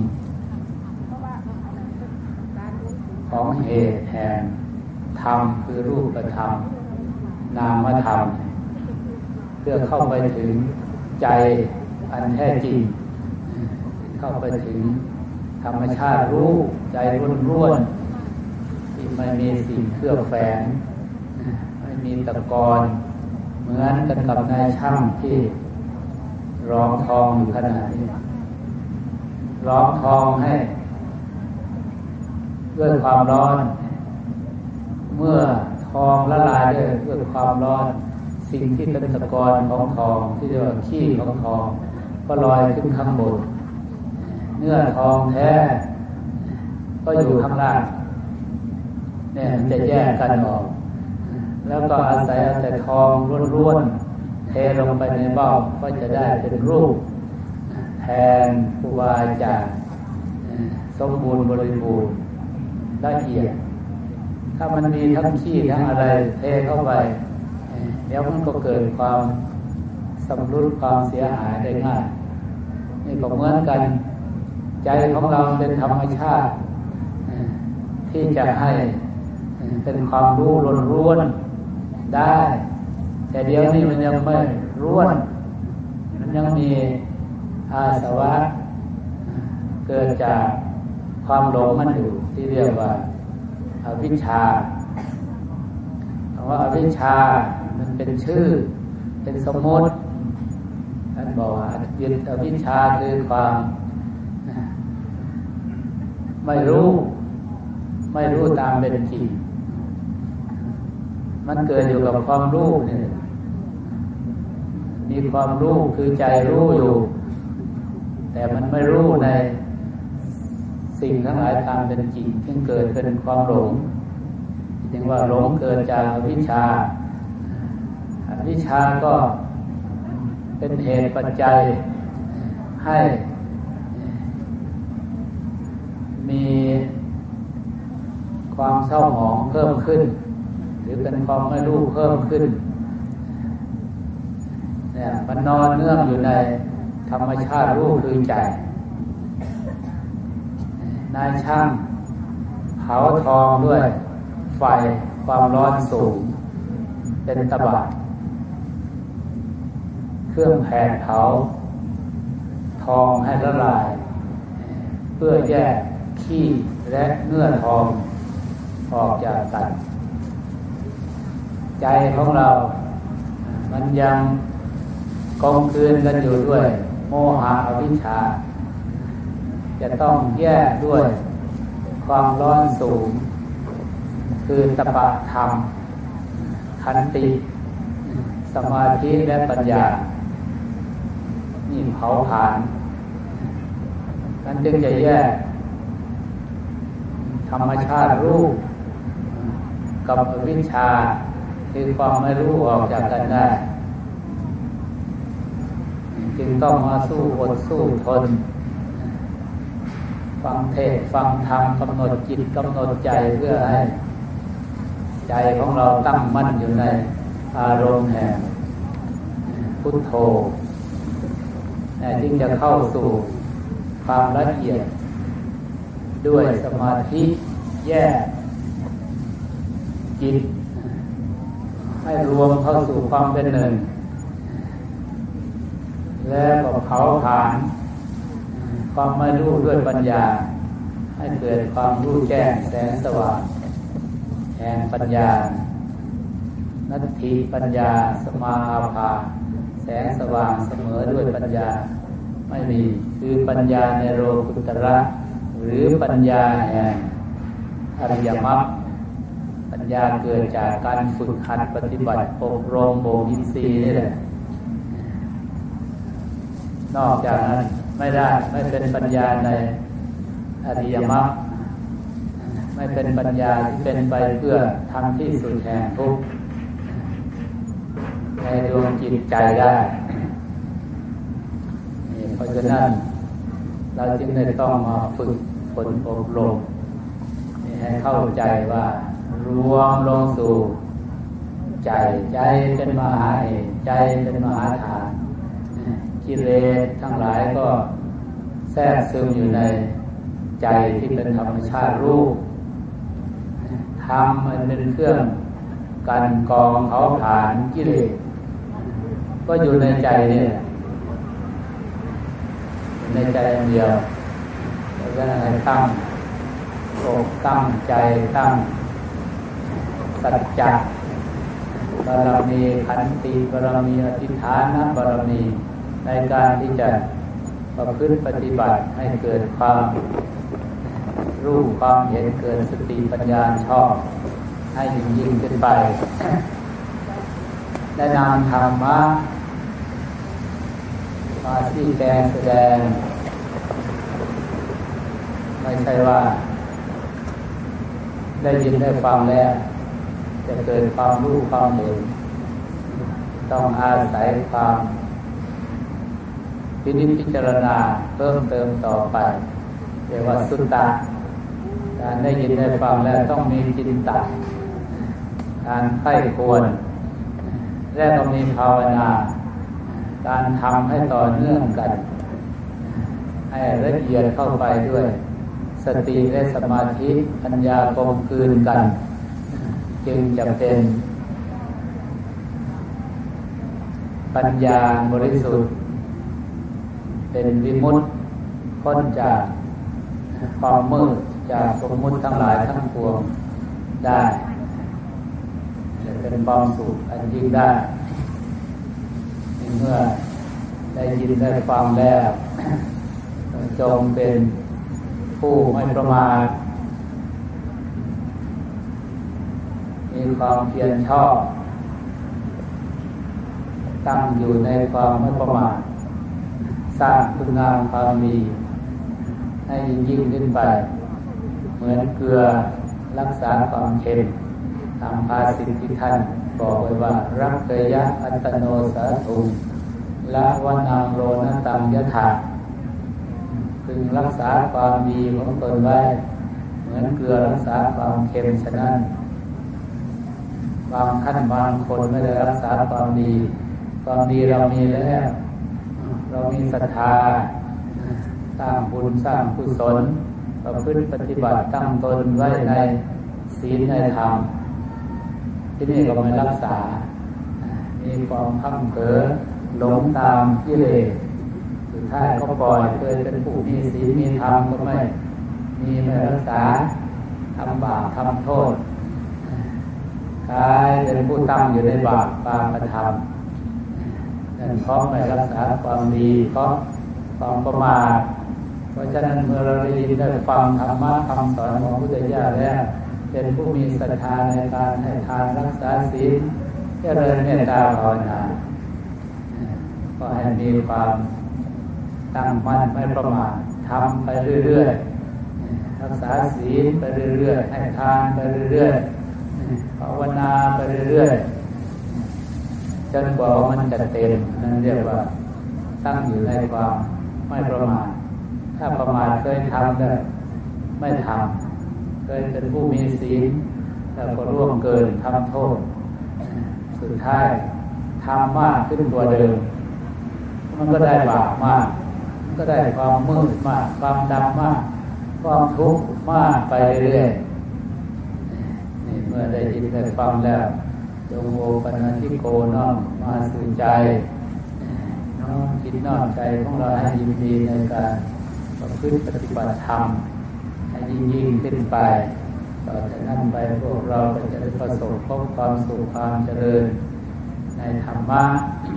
ของเหตุแห่งธรรมคือรูปธรรมนามธรรมเพื่อเข้าไปถึงใจอันแท้จริงเข้าไปถึงธรรมชาติรู้ใจล้วนๆที่ไม่มีสิ่งเคลือบแฝงไม่มีตะกอนเหมือนกันกับนายช่างที่ร้องทองอยู่ขณะนี้ร้องทองให้ด้วยความร้อนเมื่อทองละลายด้วยความร้อนสิ่งที่เป็นตะกอนของทองที่เรียกว่าขี้ของทองก็ลอยขึ้นข้างบนเนื้อทองแท้ก็อยู่ข้างล่างเนี่ยมันจะแยกกันออกแล้วก็อาศัยแต่ทองล้วนๆเทลงไปในเบ้าก็จะได้เป็นรูปแทนครูบาอาจารย์สมบูรณ์บริบูรณ์ละเอียดถ้ามันมีทั้งขี้ทั้งอะไรเทเข้าไปเดี๋ยวมันก็เกิดความสำรุดความเสียหายได้ง่ายนี่ก็เหมือนกันใจของเราเป็นธรรมชาติที่จะให้เป็นความรู้ล้วนๆได้แต่เดี๋ยวนี้มันยังไม่ล้วนมันยังมีอาสวะเกิดจากความหลงมันอยู่ที่เรียกว่าอวิชชาคำว่าอวิชชามันเป็นชื่อเป็นสมมติท่านบอกว่าอวิชชาคือความไม่รู้ตามเป็นจริงมันเกิดอยู่กับความรู้นี่มีความรู้คือใจรู้อยู่แต่มันไม่รู้ในสิ่งทั้งหลายตามเป็นจริงจึงเกิดเป็นความหลงจึงว่าหลงเกิดจากอวิชชาอวิชชาก็เป็นเหตุปัจจัยให้มีความเศร้าหมองเพิ่มขึ้นหรือเป็นความไม่รู้เพิ่มขึ้นเนี่ยมันนอนเนื่องอยู่ในธรรมชาติรู้คือใจนายช่างเผาทองด้วยไฟความร้อนสูงเป็นตบะเครื่องแผดเผาทองให้ละลายเพื่อแยกขี้และเนื้อทองออกจากกันใจของเรามันยังกลมกลืนกันอยู่ด้วยโมหะอวิชชาจะต้องแยกด้วยความร้อนสูงคือตปะธรรมขันติสมาธิและปัญญานี่เผาผลาญนั้นจึงจะแยกธรรมชาติรู้กับอวิชชาคือความไม่รู้ออกจากกันได้จึงต้องมาสู้อดสู้ทนฟังเทศน์ฟังธรรมกำหนดจิตกำหนดใจเพื่อให้ใจของเราตั้งมั่นอยู่ในอารมณ์แห่งพุทโธจึงจะเข้าสู่ความละเอียดด้วยสมาธิแยกจิตให้รวมเข้าสู่ความเป็นหนึ่งแล้วก็เผาผลาญความไม่รู้ด้วยปัญญาให้เกิดความรู้แจ้งแสงสว่างแห่งปัญญานัตถิปัญญาสมาภาแสงสว่างเสมอด้วยปัญญาไม่มีคือปัญญาในโลกุตระหรือปัญญาแห่งอริยมรรคปัญญาเกิดจากการฝึกหัดปฏิบัติอบรมบ่มอินทรีย์นี่แหละนอกจากนั้นไม่เป็นปัญญาในอริยมรรคไม่เป็นปัญญาที่เป็นไปเพื่อทำที่สุดแห่งทุกข์ในดวงจิตใจได้เพราะฉะนั้นเราจึงได้ต้องมาฝึกฝนอบรมให้เข้าใจว่ารวมลงสู่ใจเป็นมหาเอกใจเป็นมหาฐานกิเลสทั้งหลายก็แทรกซึมอยู่ในใจที่เป็นธรรมชาติรูปธรรมมันเป็นเครื่องกันกองเผาผลาญกิเลสก็อยู่ในใจนี่แหละในใจเดียวแล้วก็ให้ตั้งอกตั้งใจตั้งสัจจะบารมีขันติบารมีอธิษฐานบารมีในการที่จะประพฤติปฏิบัติให้เกิดความรู้ความเห็นเกิดสติปัญญาชอบให้ยิ่งขึ้นไปได้นำธรรมะมาที่แสดงไม่ใช่ว่าได้ยินได้ฟังแล้วจะเกิดความรู้ความเห็นต้องอาศัยความพิจารณาเพิ่มเติมต่อไปเรียกว่าสุตตะการได้ยินได้ฟังแล้วต้องมีจินตะการใคร่ควรและต้องมีภาวนาการทำให้ต่อเนื่องกันให้ละเอียดเข้าไปด้วยสติและสมาธิปัญญากลมกลืนกันจึงจะเป็นปัญญาบริสุทธิ์เป็นวิมุตติพ้นจากความมืดจากสมมุติทั้งหลายทั้งปวงได้จะเป็นความสุขอันยิ่งได้เมื่อได้ยินได้ฟังแล้วจงเป็นผู้ไม่ประมาทมีความเพียรชอบตั้งอยู่ในความไม่ประมาทสร้างคุณงามความดีให้ยิ่งขึ้นไปเหมือนเกลือรักษาความเค็มตามภาษิตที่ท่านบอกไว้ว่ารักเกยะอัตโนสาธุละวนังโรนตังยถาพึงรักษาความดีของตนไว้เหมือนเกลือรักษาความเค็มฉะนั้นบางท่านบางคนไม่ได้รักษาความดีเรามีแล้วเรามีศรัทธาสร้างบุญสร้างกุศลประพฤติปฏิบัติตั้งตนไว้ในศีลในธรรมที่นี่ก็ไม่รักษามีความพังเผลอหลงตามกิเลสสุดท้ายก็ปล่อยเคยเป็นผู้มีศีลมีธรรมก็ไม่รักษาทำบาปทำโทษกลายเป็นผู้ตั้งอยู่ในบาปปาปธรรมนั่นเพราะไม่รักษาความดีเพราะความประมาทเพราะฉะนั้นเมื่อเราได้ยินได้ฟังธรรมะคำสอนของพระพุทธเจ้าแล้วเป็นผู้มีศรัทธาในการให้ทานรักษาศีลเจริญเมตตาภาวนาก็ให้มีความตั้งมั่นไม่ประมาททำไปเรื่อยๆรักษาศีลไปเรื่อยๆให้ทานไปเรื่อยๆภาวนาไปเรื่อยๆจนกว่ามันจะเต็มนั่นเรียกว่าตั้งอยู่ในความไม่ประมาทถ้าประมาทเคยทำได้ไม่ทำเคยเป็นผู้มีศีลแล้วก็ร่วงเกินทำโทษสุดท้ายทำมากขึ้นกว่าเดิมมันก็ได้บาปมากก็ได้ความมืดมากความดำมากความทุกข์มากไปเรื่อยๆนี่เมื่อได้ยินได้ฟังแล้วจงโอปัญญิโกน้อมมาสู่ใจน้อมจิตน้อมใจของเราให้ยินดีในการประพฤติปฏิบัติธรรมให้ยิ่งขึ้นไปต่อจากนั้นไปพวกเราก็จะได้ประสบพบความสุขความเจริญในธรรมะ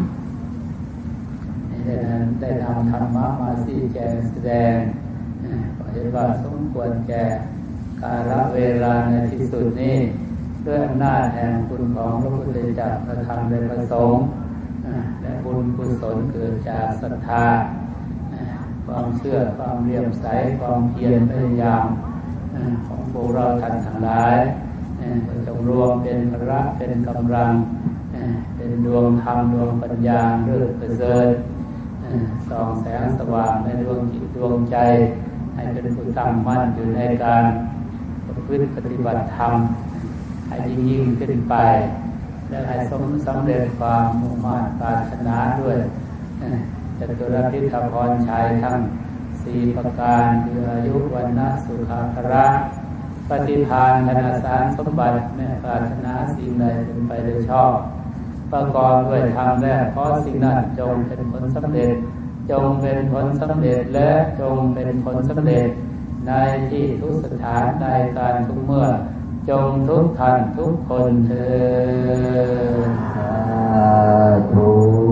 ได้นำธรรมะมาชี้แจงแสดงเห็นว่าสมควรแก่กาลเวลาในที่สุดนี้ด้วยอำนาจแห่งคุณของพระพุทธเจ้าพระธรรมและพระสงฆ์และบุญกุศลเกิดจากศรัทธาความเชื่อความเลื่อมใสความเพียรพยายามของพวกเราท่านทั้งหลายจงรวมเป็นพละเป็นกำลังเป็นดวงธรรมดวงปัญญาเลิศประเสริฐส่องแสงสว่างในดวงจิตดวงใจให้เป็นผู้ตั้งมั่นอยู่ในการประพฤติปฏิบัติธรรมให้ยิ่งขึ้นไปและให้สำเร็จความมุ่งมั่นปรารถนาด้วยจตุรพิธพรชัยทั้ง4ประการคืออายุวันนะสุขภระปฏิภาณธนสารสมบัติแม่ปรารถนาสิ่งใดเป็นไปโดยชอบประกอบด้วยธรรมและขอสิ่งนั้นจงเป็นผลสำเร็จจงเป็นผลสำเร็จและจงเป็นผลสำเร็จในที่ทุกสถานในการทุกเมื่อจงทุกท่านทุกคนเถิดสาธุ